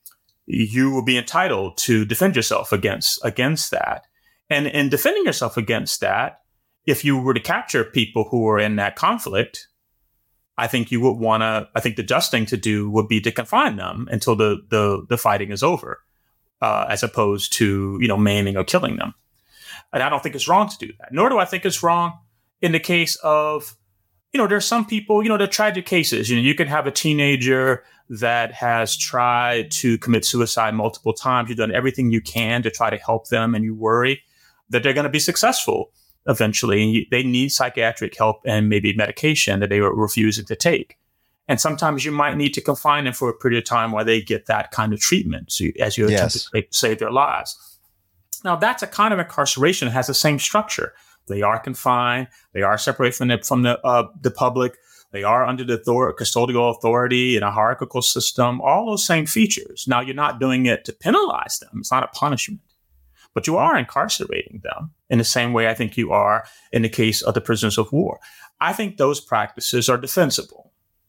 A: you will be entitled to defend yourself against that. And in defending yourself against that, if you were to capture people who are in that conflict, I think you would want to. I think the just thing to do would be to confine them until the fighting is over, as opposed to maiming or killing them. And I don't think it's wrong to do that. Nor do I think it's wrong in the case of there's some people. There are tragic cases. You can have a teenager that has tried to commit suicide multiple times. You've done everything you can to try to help them, and you worry that they're going to be successful eventually. They need psychiatric help and maybe medication that they are refusing to take. And sometimes you might need to confine them for a period of time while they get that kind of treatment as you attempt to save their lives. Now, that's a kind of incarceration that has the same structure. They are confined. They are separated from the public. They are under the custodial authority in a hierarchical system, all those same features. Now, you're not doing it to penalize them. It's not a punishment. But you are incarcerating them in the same way I think you are in the case of the prisoners of war. I think those practices are defensible.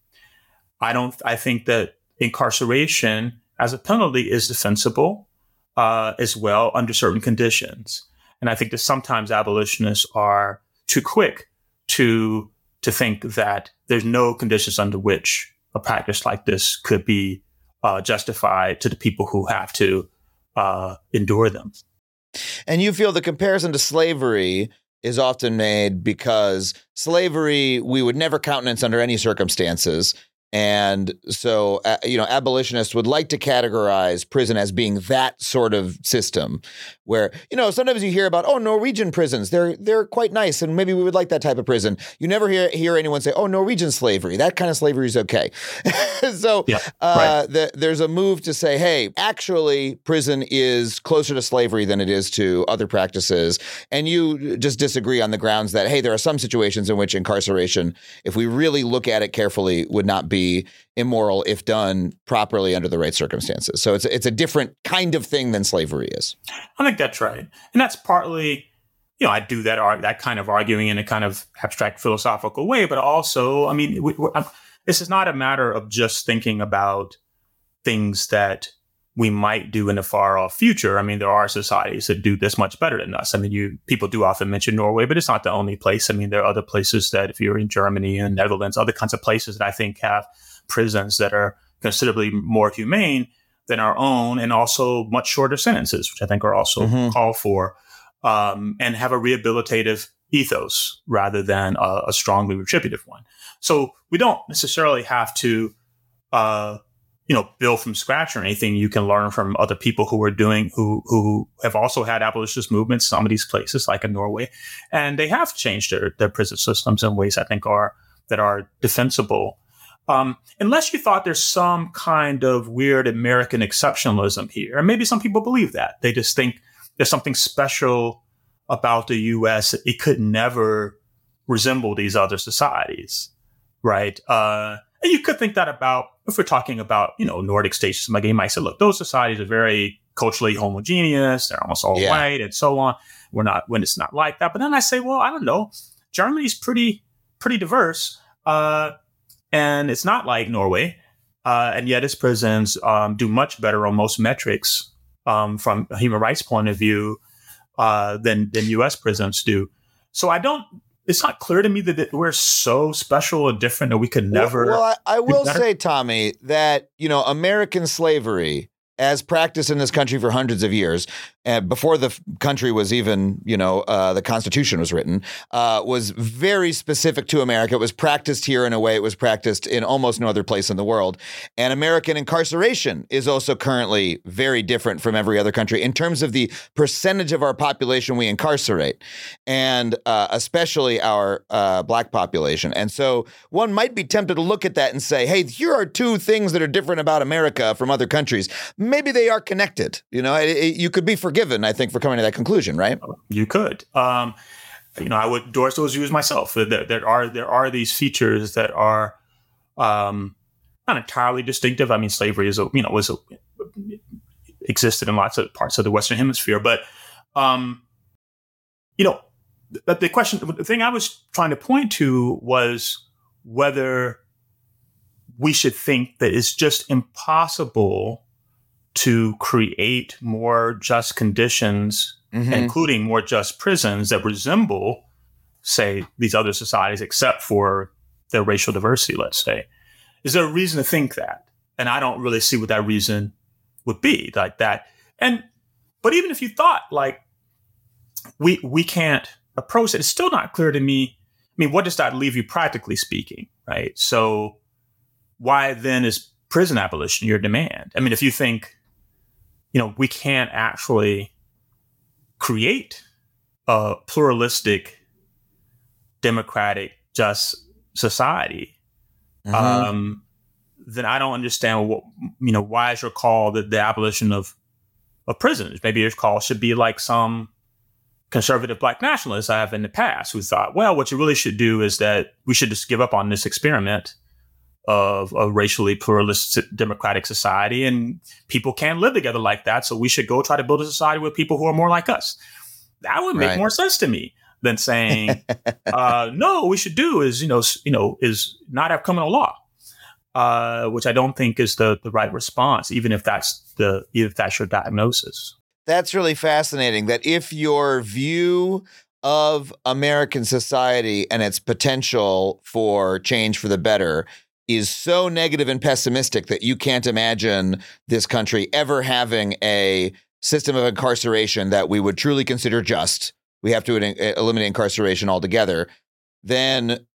A: I think that incarceration as a penalty is defensible as well under certain conditions. And I think that sometimes abolitionists are too quick to think that there's no conditions under which a practice like this could be justified to the people who have to endure them.
E: And you feel the comparison to slavery is often made because slavery we would never countenance under any circumstances. And so, abolitionists would like to categorize prison as being that sort of system where, sometimes you hear about, Norwegian prisons, they're quite nice. And maybe we would like that type of prison. You never hear anyone say, Norwegian slavery, that kind of slavery is okay. So there's a move to say, hey, actually prison is closer to slavery than it is to other practices. And you just disagree on the grounds that, hey, there are some situations in which incarceration, if we really look at it carefully, would not be immoral if done properly under the right circumstances. So it's a different kind of thing than slavery is.
A: I think that's right. And that's partly, I do that kind of arguing in a kind of abstract philosophical way, but also, this is not a matter of just thinking about things that we might do in the far off future. There are societies that do this much better than us. People do often mention Norway, but it's not the only place. There are other places that if you're in Germany and Netherlands, other kinds of places that I think have prisons that are considerably more humane than our own and also much shorter sentences, which I think are also called for, and have a rehabilitative ethos rather than a strongly retributive one. So we don't necessarily have to build from scratch or anything. You can learn from other people who have also had abolitionist movements, some of these places like in Norway, and they have changed their prison systems in ways I think are defensible. Unless you thought there's some kind of weird American exceptionalism here, and maybe some people believe that. They just think there's something special about the U.S. It could never resemble these other societies, right? And you could think that about, if we're talking about, Nordic states, you might say, look, those societies are very culturally homogeneous. They're almost all white and so on. when it's not like that. But then I say, well, I don't know. Germany's pretty diverse, and it's not like Norway, and yet its prisons do much better on most metrics from a human rights point of view than U.S. prisons do. So it's not clear to me that we're so special or different that we could never.
E: Well, I will say, Tommy, that, American slavery, as practiced in this country for hundreds of years, before the country was even, the Constitution was written, was very specific to America. It was practiced here in a way it was practiced in almost no other place in the world. And American incarceration is also currently very different from every other country in terms of the percentage of our population we incarcerate, and especially our Black population. And so one might be tempted to look at that and say, hey, here are two things that are different about America from other countries. Maybe they are connected. You could be forgiven, I think, for coming to that conclusion, right?
A: You could. I would endorse those views myself. There are these features that are not entirely distinctive. I mean, slavery existed in lots of parts of the Western Hemisphere, but the thing I was trying to point to was whether we should think that it's just impossible to create more just conditions, including more just prisons that resemble, say, these other societies, except for their racial diversity, let's say. Is there a reason to think that? And I don't really see what that reason would be like that. But even if you thought like we can't approach it, it's still not clear to me. I mean, what does that leave you practically speaking, right? So why then is prison abolition your demand? I mean, if you think, we can't actually create a pluralistic, democratic, just society, then I don't understand why is your call the abolition of prisons? Maybe your call should be like some conservative Black nationalists I have in the past who thought, well, what you really should do is that we should just give up on this experiment of a racially pluralistic democratic society, and people can't live together like that. So we should go try to build a society with people who are more like us. That would make more sense to me than saying, no, what we should do is, is not have criminal law, which I don't think is the right response, even if that's your diagnosis.
E: That's really fascinating, that if your view of American society and its potential for change for the better is so negative and pessimistic that you can't imagine this country ever having a system of incarceration that we would truly consider just, we have to eliminate incarceration altogether, then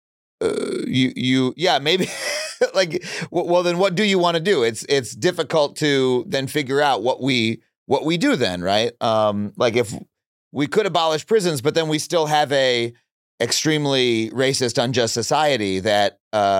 E: maybe like, well, then what do you want to do? It's difficult to then figure out what we do then, right? Like if we could abolish prisons, but then we still have a extremely racist, unjust society that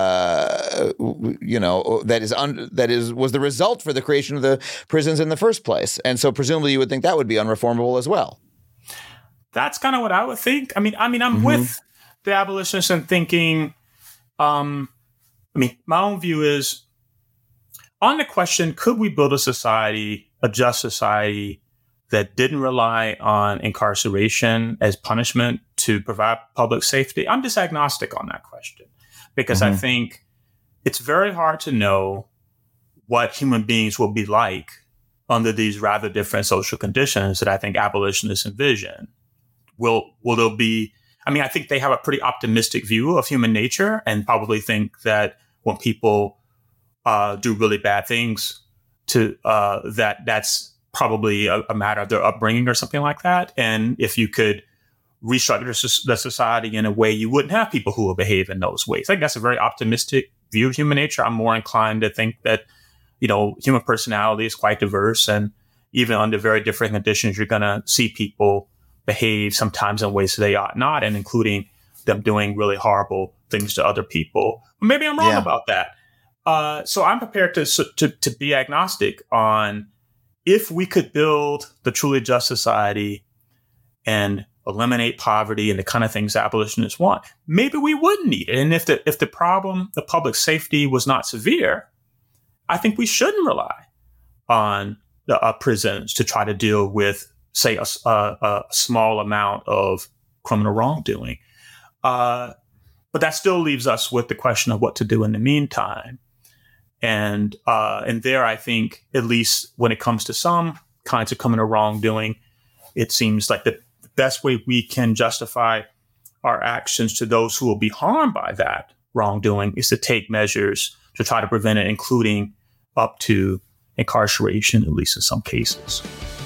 E: was the result for the creation of the prisons in the first place. And so presumably you would think that would be unreformable as well.
A: That's kind of what I would think. I mean, I'm with the abolitionists and thinking, my own view is on the question, could we build a just society that didn't rely on incarceration as punishment to provide public safety? I'm just agnostic on that question because I think it's very hard to know what human beings will be like under these rather different social conditions that I think abolitionists envision. Will there be, I think they have a pretty optimistic view of human nature and probably think that when people do really bad things that's probably a matter of their upbringing or something like that. And if you could restructure the society in a way, you wouldn't have people who will behave in those ways. I think that's a very optimistic view of human nature. I'm more inclined to think that, human personality is quite diverse. And even under very different conditions, you're going to see people behave sometimes in ways they ought not, and including them doing really horrible things to other people. Maybe I'm wrong about that. So I'm prepared to be agnostic on if we could build the truly just society and eliminate poverty and the kind of things abolitionists want, maybe we wouldn't need it. And if the problem, the public safety, was not severe, I think we shouldn't rely on the prisons to try to deal with say, a small amount of criminal wrongdoing. But that still leaves us with the question of what to do in the meantime. And there, I think, at least when it comes to some kinds of criminal wrongdoing, it seems like the best way we can justify our actions to those who will be harmed by that wrongdoing is to take measures to try to prevent it, including up to incarceration, at least in some cases.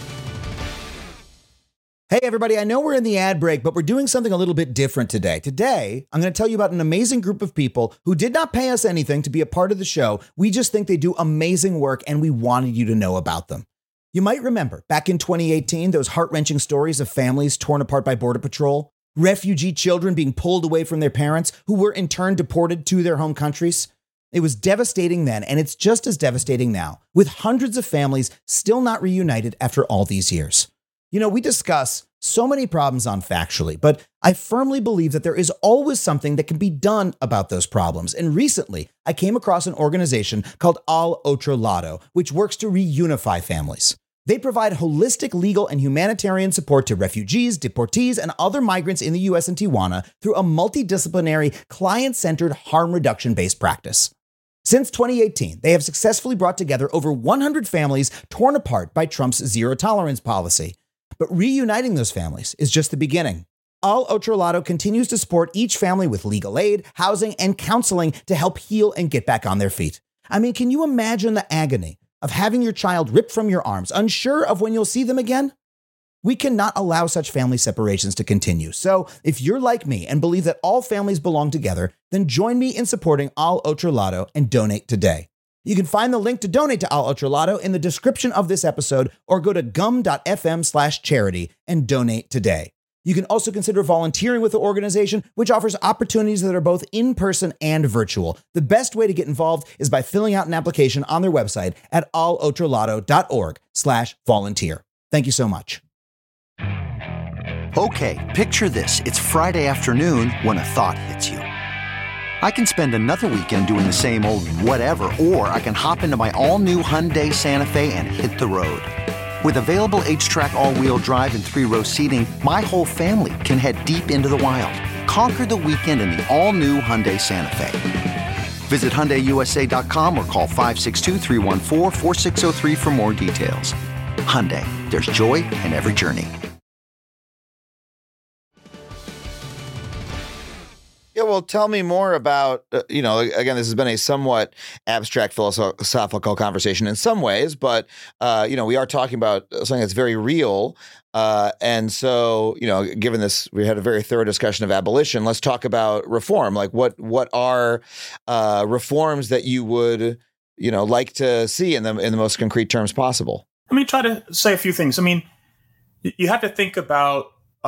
B: Hey, everybody, I know we're in the ad break, but we're doing something a little bit different today. Today, I'm going to tell you about an amazing group of people who did not pay us anything to be a part of the show. We just think they do amazing work, and we wanted you to know about them. You might remember, back in 2018, those heart-wrenching stories of families torn apart by Border Patrol, refugee children being pulled away from their parents, who were in turn deported to their home countries. It was devastating then, and it's just as devastating now, with hundreds of families still not reunited after all these years. You know, we discuss so many problems on Factually, but I firmly believe that there is always something that can be done about those problems. And recently, I came across an organization called Al Otro Lado, which works to reunify families. They provide holistic legal and humanitarian support to refugees, deportees, and other migrants in the U.S. and Tijuana through a multidisciplinary, client-centered, harm reduction-based practice. Since 2018, they have successfully brought together over 100 families torn apart by Trump's zero-tolerance policy. But reuniting those families is just the beginning. Al Otro Lado continues to support each family with legal aid, housing, and counseling to help heal and get back on their feet. I mean, can you imagine the agony of having your child ripped from your arms, unsure of when you'll see them again? We cannot allow such family separations to continue. So if you're like me and believe that all families belong together, then join me in supporting Al Otro Lado and donate today. You can find the link to donate to Al Otro Lado in the description of this episode, or go to gum.fm/charity and donate today. You can also consider volunteering with the organization, which offers opportunities that are both in-person and virtual. The best way to get involved is by filling out an application on their website at alotrolado.org/volunteer. Thank you so much.
F: Okay, picture this. It's Friday afternoon when a thought hits you. I can spend another weekend doing the same old whatever, or I can hop into my all-new Hyundai Santa Fe and hit the road. With available H-Track all-wheel drive and 3-row seating, my whole family can head deep into the wild. Conquer the weekend in the all-new Hyundai Santa Fe. Visit HyundaiUSA.com or call 562-314-4603 for more details. Hyundai, there's joy in every journey.
E: Yeah, well, tell me more about, again, this has been a somewhat abstract philosophical conversation in some ways, but, we are talking about something that's very real. And so, given this, we had a very thorough discussion of abolition. Let's talk about reform. Like what are reforms that you would, like to see in the most concrete terms possible?
A: Let me try to say a few things. I mean, you have to think about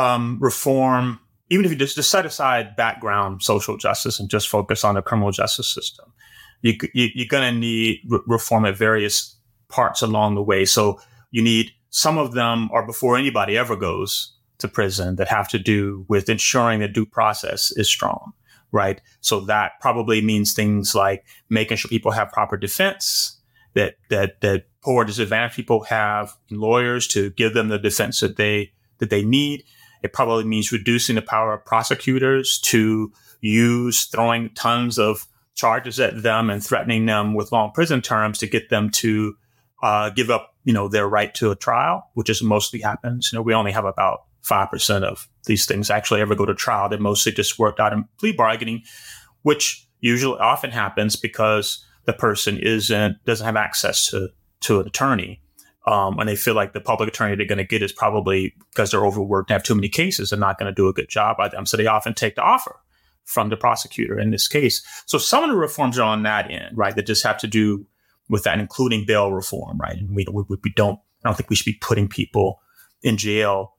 A: reform. Even if you just set aside background social justice and just focus on the criminal justice system, you're going to need reform at various parts along the way. So you need some of them are before anybody ever goes to prison that have to do with ensuring that due process is strong, right? So that probably means things like making sure people have proper defense, that poor disadvantaged people have lawyers to give them the defense that they need. It probably means reducing the power of prosecutors to use throwing tons of charges at them and threatening them with long prison terms to get them to give up, their right to a trial, which is mostly happens. We only have about 5% of these things actually ever go to trial. They're mostly just worked out in plea bargaining, which usually often happens because the person doesn't have access to an attorney. And they feel like the public attorney they're going to get is probably because they're overworked and have too many cases and not going to do a good job by them. So they often take the offer from the prosecutor in this case. So some of the reforms are on that end, right? That just have to do with that, including bail reform, right? And I don't think we should be putting people in jail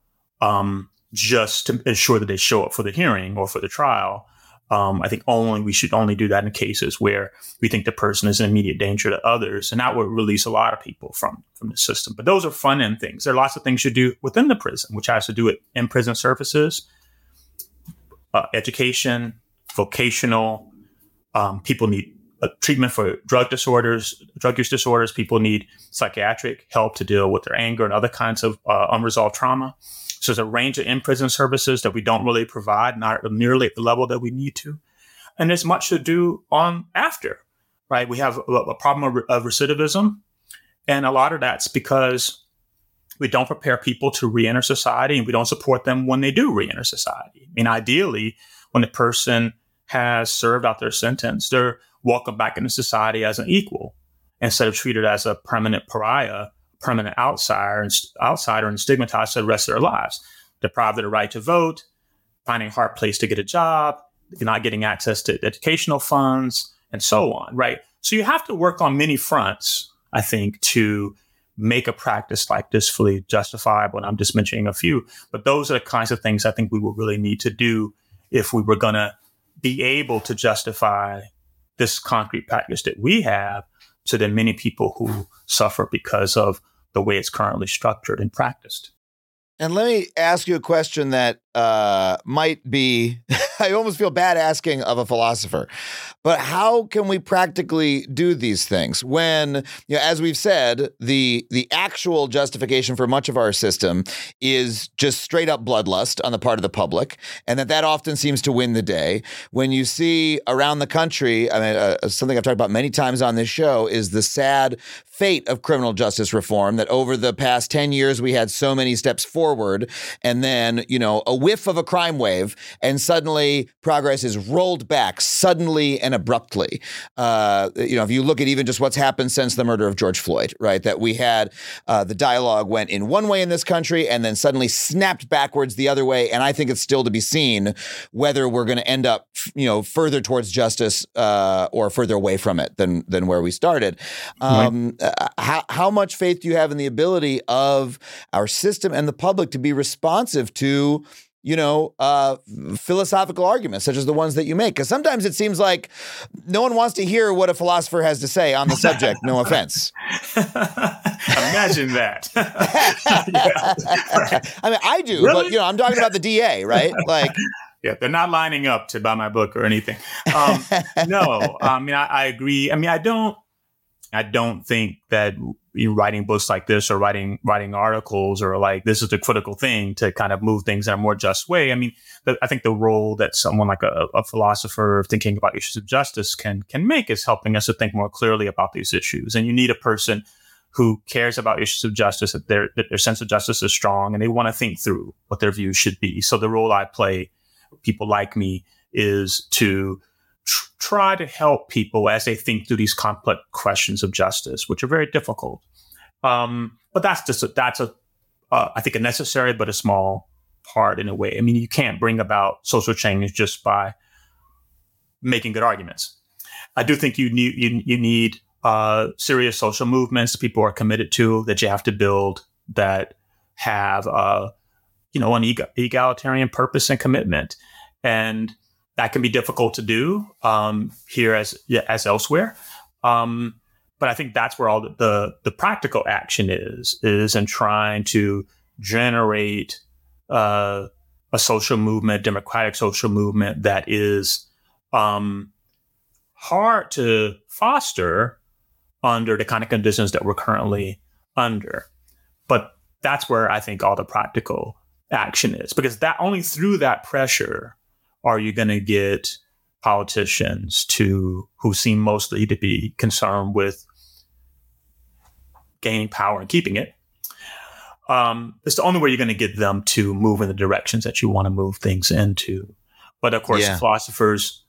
A: just to ensure that they show up for the hearing or for the trial. I think we should only do that in cases where we think the person is in immediate danger to others, and that would release a lot of people from the system. But those are front end things. There are lots of things you do within the prison, which has to do with in-prison services, education, vocational. People need treatment for drug use disorders. People need psychiatric help to deal with their anger and other kinds of unresolved trauma. So there's a range of in-prison services that we don't really provide, not nearly at the level that we need to. And there's much to do on after, right? We have a problem of recidivism. And a lot of that's because we don't prepare people to reenter society, and we don't support them when they do reenter society. I mean, ideally, when the person has served out their sentence, they're welcomed back into society as an equal instead of treated as a permanent pariah, permanent outsider and stigmatized for the rest of their lives, deprived of the right to vote, finding a hard place to get a job, not getting access to educational funds, and so on, right? So you have to work on many fronts, I think, to make a practice like this fully justifiable. And I'm just mentioning a few, but those are the kinds of things I think we will really need to do if we were going to be able to justify this concrete practice that we have to the many people who suffer because of the way it's currently structured and practiced.
E: And let me ask you a question that might be, I almost feel bad asking of a philosopher, but how can we practically do these things when, as we've said, the actual justification for much of our system is just straight up bloodlust on the part of the public, and that often seems to win the day. When you see around the country, I mean, something I've talked about many times on this show is the sad fate of criminal justice reform, that over the past 10 years, we had so many steps forward, and then, a whiff of a crime wave, and suddenly progress is rolled back suddenly and abruptly. If you look at even just what's happened since the murder of George Floyd, right, that we had the dialogue went in one way in this country and then suddenly snapped backwards the other way. And I think it's still to be seen whether we're going to end up, further towards justice or further away from it than where we started. How much faith do you have in the ability of our system and the public to be responsive to philosophical arguments such as the ones that you make? Because sometimes it seems like no one wants to hear what a philosopher has to say on the subject. No offense.
A: Imagine that.
E: Right. I mean, I do, really? But I'm talking about the DA, right? Like,
A: yeah, they're not lining up to buy my book or anything. No, I mean, I agree. I mean, I don't think that writing books like this or writing articles or like this is the critical thing to kind of move things in a more just way. I mean, I think the role that someone like a philosopher thinking about issues of justice can make is helping us to think more clearly about these issues. And you need a person who cares about issues of justice, that their sense of justice is strong, and they want to think through what their views should be. So the role I play, people like me, is to try to help people as they think through these complex questions of justice, which are very difficult. But that's I think a necessary but a small part in a way. I mean, you can't bring about social change just by making good arguments. I do think you need serious social movements that people are committed to, that you have to build, that have an egalitarian purpose and commitment, and that can be difficult to do here as elsewhere. But I think that's where all the practical action is in trying to generate a social movement, democratic social movement that is hard to foster under the kind of conditions that we're currently under. But that's where I think all the practical action is, because that only through that pressure are you going to get politicians who seem mostly to be concerned with gaining power and keeping it. It's the only way you're going to get them to move in the directions that you want to move things into. But of course, philosophers,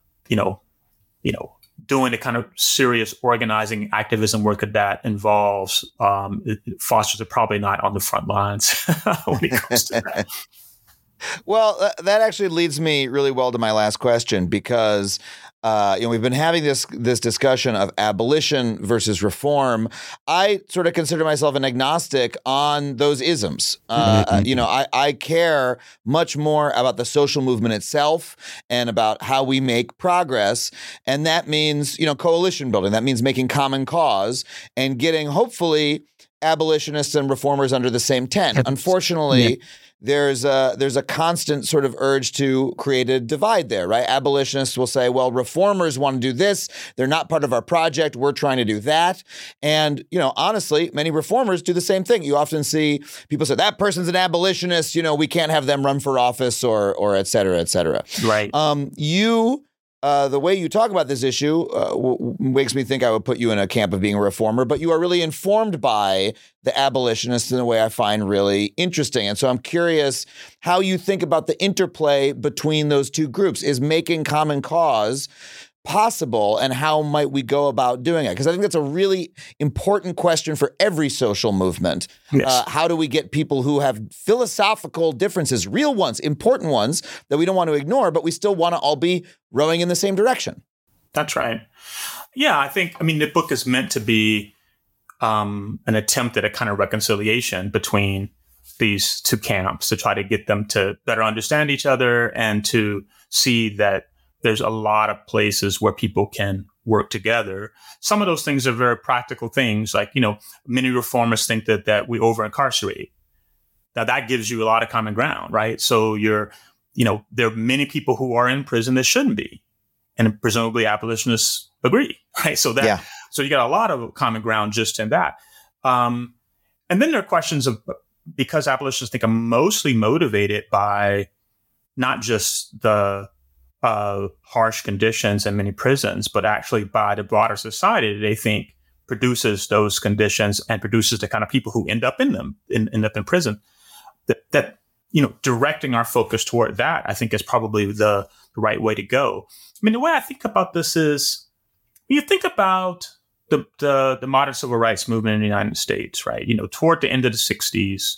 A: doing the kind of serious organizing activism work that involves, fosters are probably not on the front lines when it comes to that.
E: Well, that actually leads me really well to my last question, because we've been having this discussion of abolition versus reform. I sort of consider myself an agnostic on those isms. I care much more about the social movement itself and about how we make progress. And that means, coalition building. That means making common cause and getting, hopefully, abolitionists and reformers under the same tent. Unfortunately, there's a constant sort of urge to create a divide there, right? Abolitionists will say, well, reformers want to do this. They're not part of our project. We're trying to do that. And, honestly, many reformers do the same thing. You often see people say, that person's an abolitionist. We can't have them run for office or et cetera, et cetera.
A: Right.
E: The way you talk about this issue makes me think I would put you in a camp of being a reformer, but you are really informed by the abolitionists in a way I find really interesting. And so I'm curious how you think about the interplay between those two groups. Is making common cause possible, and how might we go about doing it? Because I think that's a really important question for every social movement.
A: Yes.
E: How do we get people who have philosophical differences, real ones, important ones that we don't want to ignore, but we still want to all be rowing in the same direction?
A: That's right. Yeah, the book is meant to be an attempt at a kind of reconciliation between these two camps, to try to get them to better understand each other and to see that there's a lot of places where people can work together. Some of those things are very practical things. Like, many reformers think that we over-incarcerate. Now that gives you a lot of common ground, right? So there are many people who are in prison that shouldn't be. And presumably abolitionists agree, right? So you got a lot of common ground just in that. And then there are questions of, because abolitionists think I'm mostly motivated by not just the harsh conditions in many prisons, but actually by the broader society that they think produces those conditions and produces the kind of people who end up in them, end up in prison. That directing our focus toward that, I think, is probably the right way to go. The way I think about this is, when you think about the modern civil rights movement in the United States, right? Toward the end of the 60s,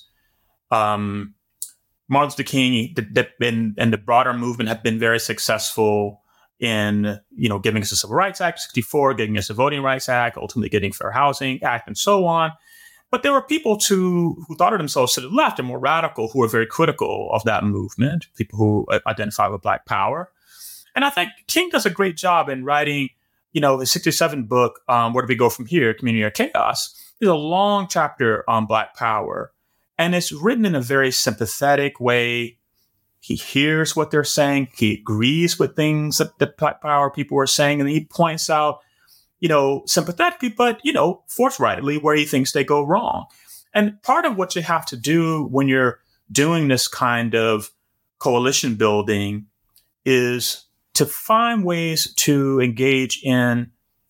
A: Martin Luther King and the broader movement have been very successful in, giving us the Civil Rights Act, 64, giving us the Voting Rights Act, ultimately getting Fair Housing Act, and so on. But there were people who thought of themselves to the left and more radical, who were very critical of that movement, people who identify with Black Power. And I think King does a great job in writing, his 67 book, Where Do We Go From Here? Community or Chaos. There's a long chapter on Black Power. And it's written in a very sympathetic way. He hears what they're saying. He agrees with things that the Black Power people are saying. And he points out, sympathetically, but, forthrightly, where he thinks they go wrong. And part of what you have to do when you're doing this kind of coalition building is to find ways to engage in,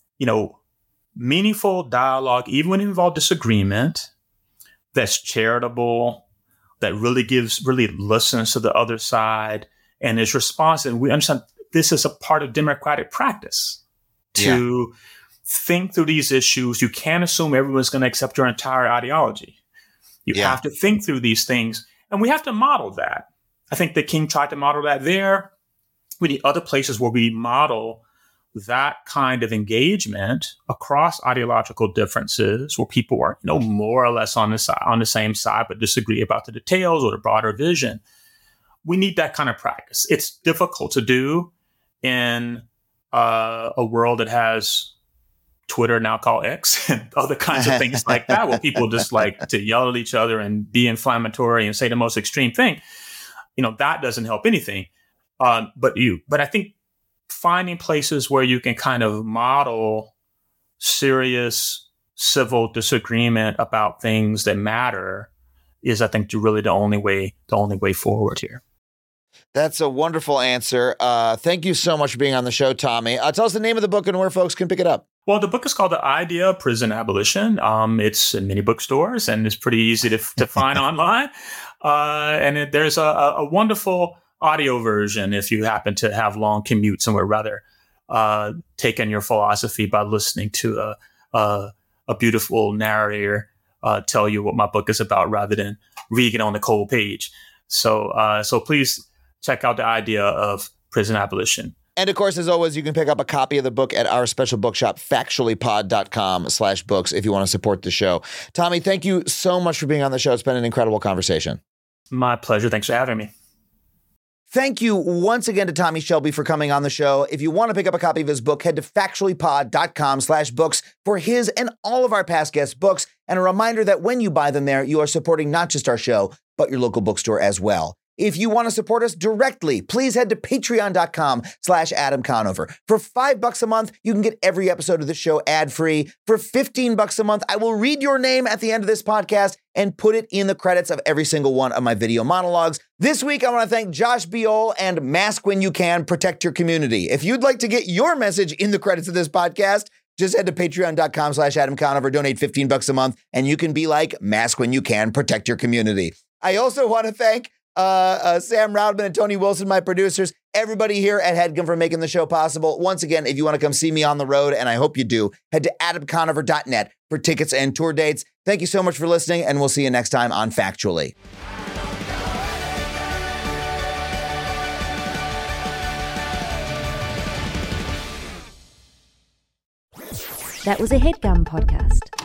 A: meaningful dialogue, even when it involves disagreement, that's charitable, that really listens to the other side and is responsive. We understand this is a part of democratic practice to think through these issues. You can't assume everyone's going to accept your entire ideology. You have to think through these things, and we have to model that. I think that King tried to model that there. We need other places where we model that kind of engagement across ideological differences, where people are, more or less on the same side, but disagree about the details or the broader vision. We need that kind of practice. It's difficult to do in a world that has Twitter, now called X, and other kinds of things like that, where people just like to yell at each other and be inflammatory and say the most extreme thing. That doesn't help anything. But I think finding places where you can kind of model serious civil disagreement about things that matter is, I think, really the only way forward here.
E: That's a wonderful answer. Thank you so much for being on the show, Tommy. Tell us the name of the book and where folks can pick it up.
A: Well, the book is called The Idea of Prison Abolition. It's in many bookstores, and it's pretty easy to find online. There's a wonderful audio version if you happen to have long commutes and would rather take in your philosophy by listening to a beautiful narrator tell you what my book is about, rather than reading it on the cold page. So please check out The Idea of Prison Abolition.
E: And of course, as always, you can pick up a copy of the book at our special bookshop, factuallypod.com/books, if you want to support the show. Tommy, thank you so much for being on the show. It's been an incredible conversation.
A: My pleasure. Thanks for having me.
B: Thank you once again to Tommy Shelby for coming on the show. If you want to pick up a copy of his book, head to factuallypod.com/books for his and all of our past guests' books. And a reminder that when you buy them there, you are supporting not just our show, but your local bookstore as well. If you want to support us directly, please head to patreon.com/Adam Conover. For $5 a month, you can get every episode of the show ad-free. For $15 a month, I will read your name at the end of this podcast and put it in the credits of every single one of my video monologues. This week, I want to thank Josh Biol and Mask When You Can, Protect Your Community. If you'd like to get your message in the credits of this podcast, just head to patreon.com/Adam Conover, donate $15 a month, and you can be like, Mask When You Can, Protect Your Community. I also want to thank Sam Roudman and Tony Wilson, my producers, everybody here at HeadGum for making the show possible. Once again, if you want to come see me on the road, and I hope you do, head to adamconover.net for tickets and tour dates. Thank you so much for listening, and we'll see you next time on Factually.
G: That was a HeadGum podcast.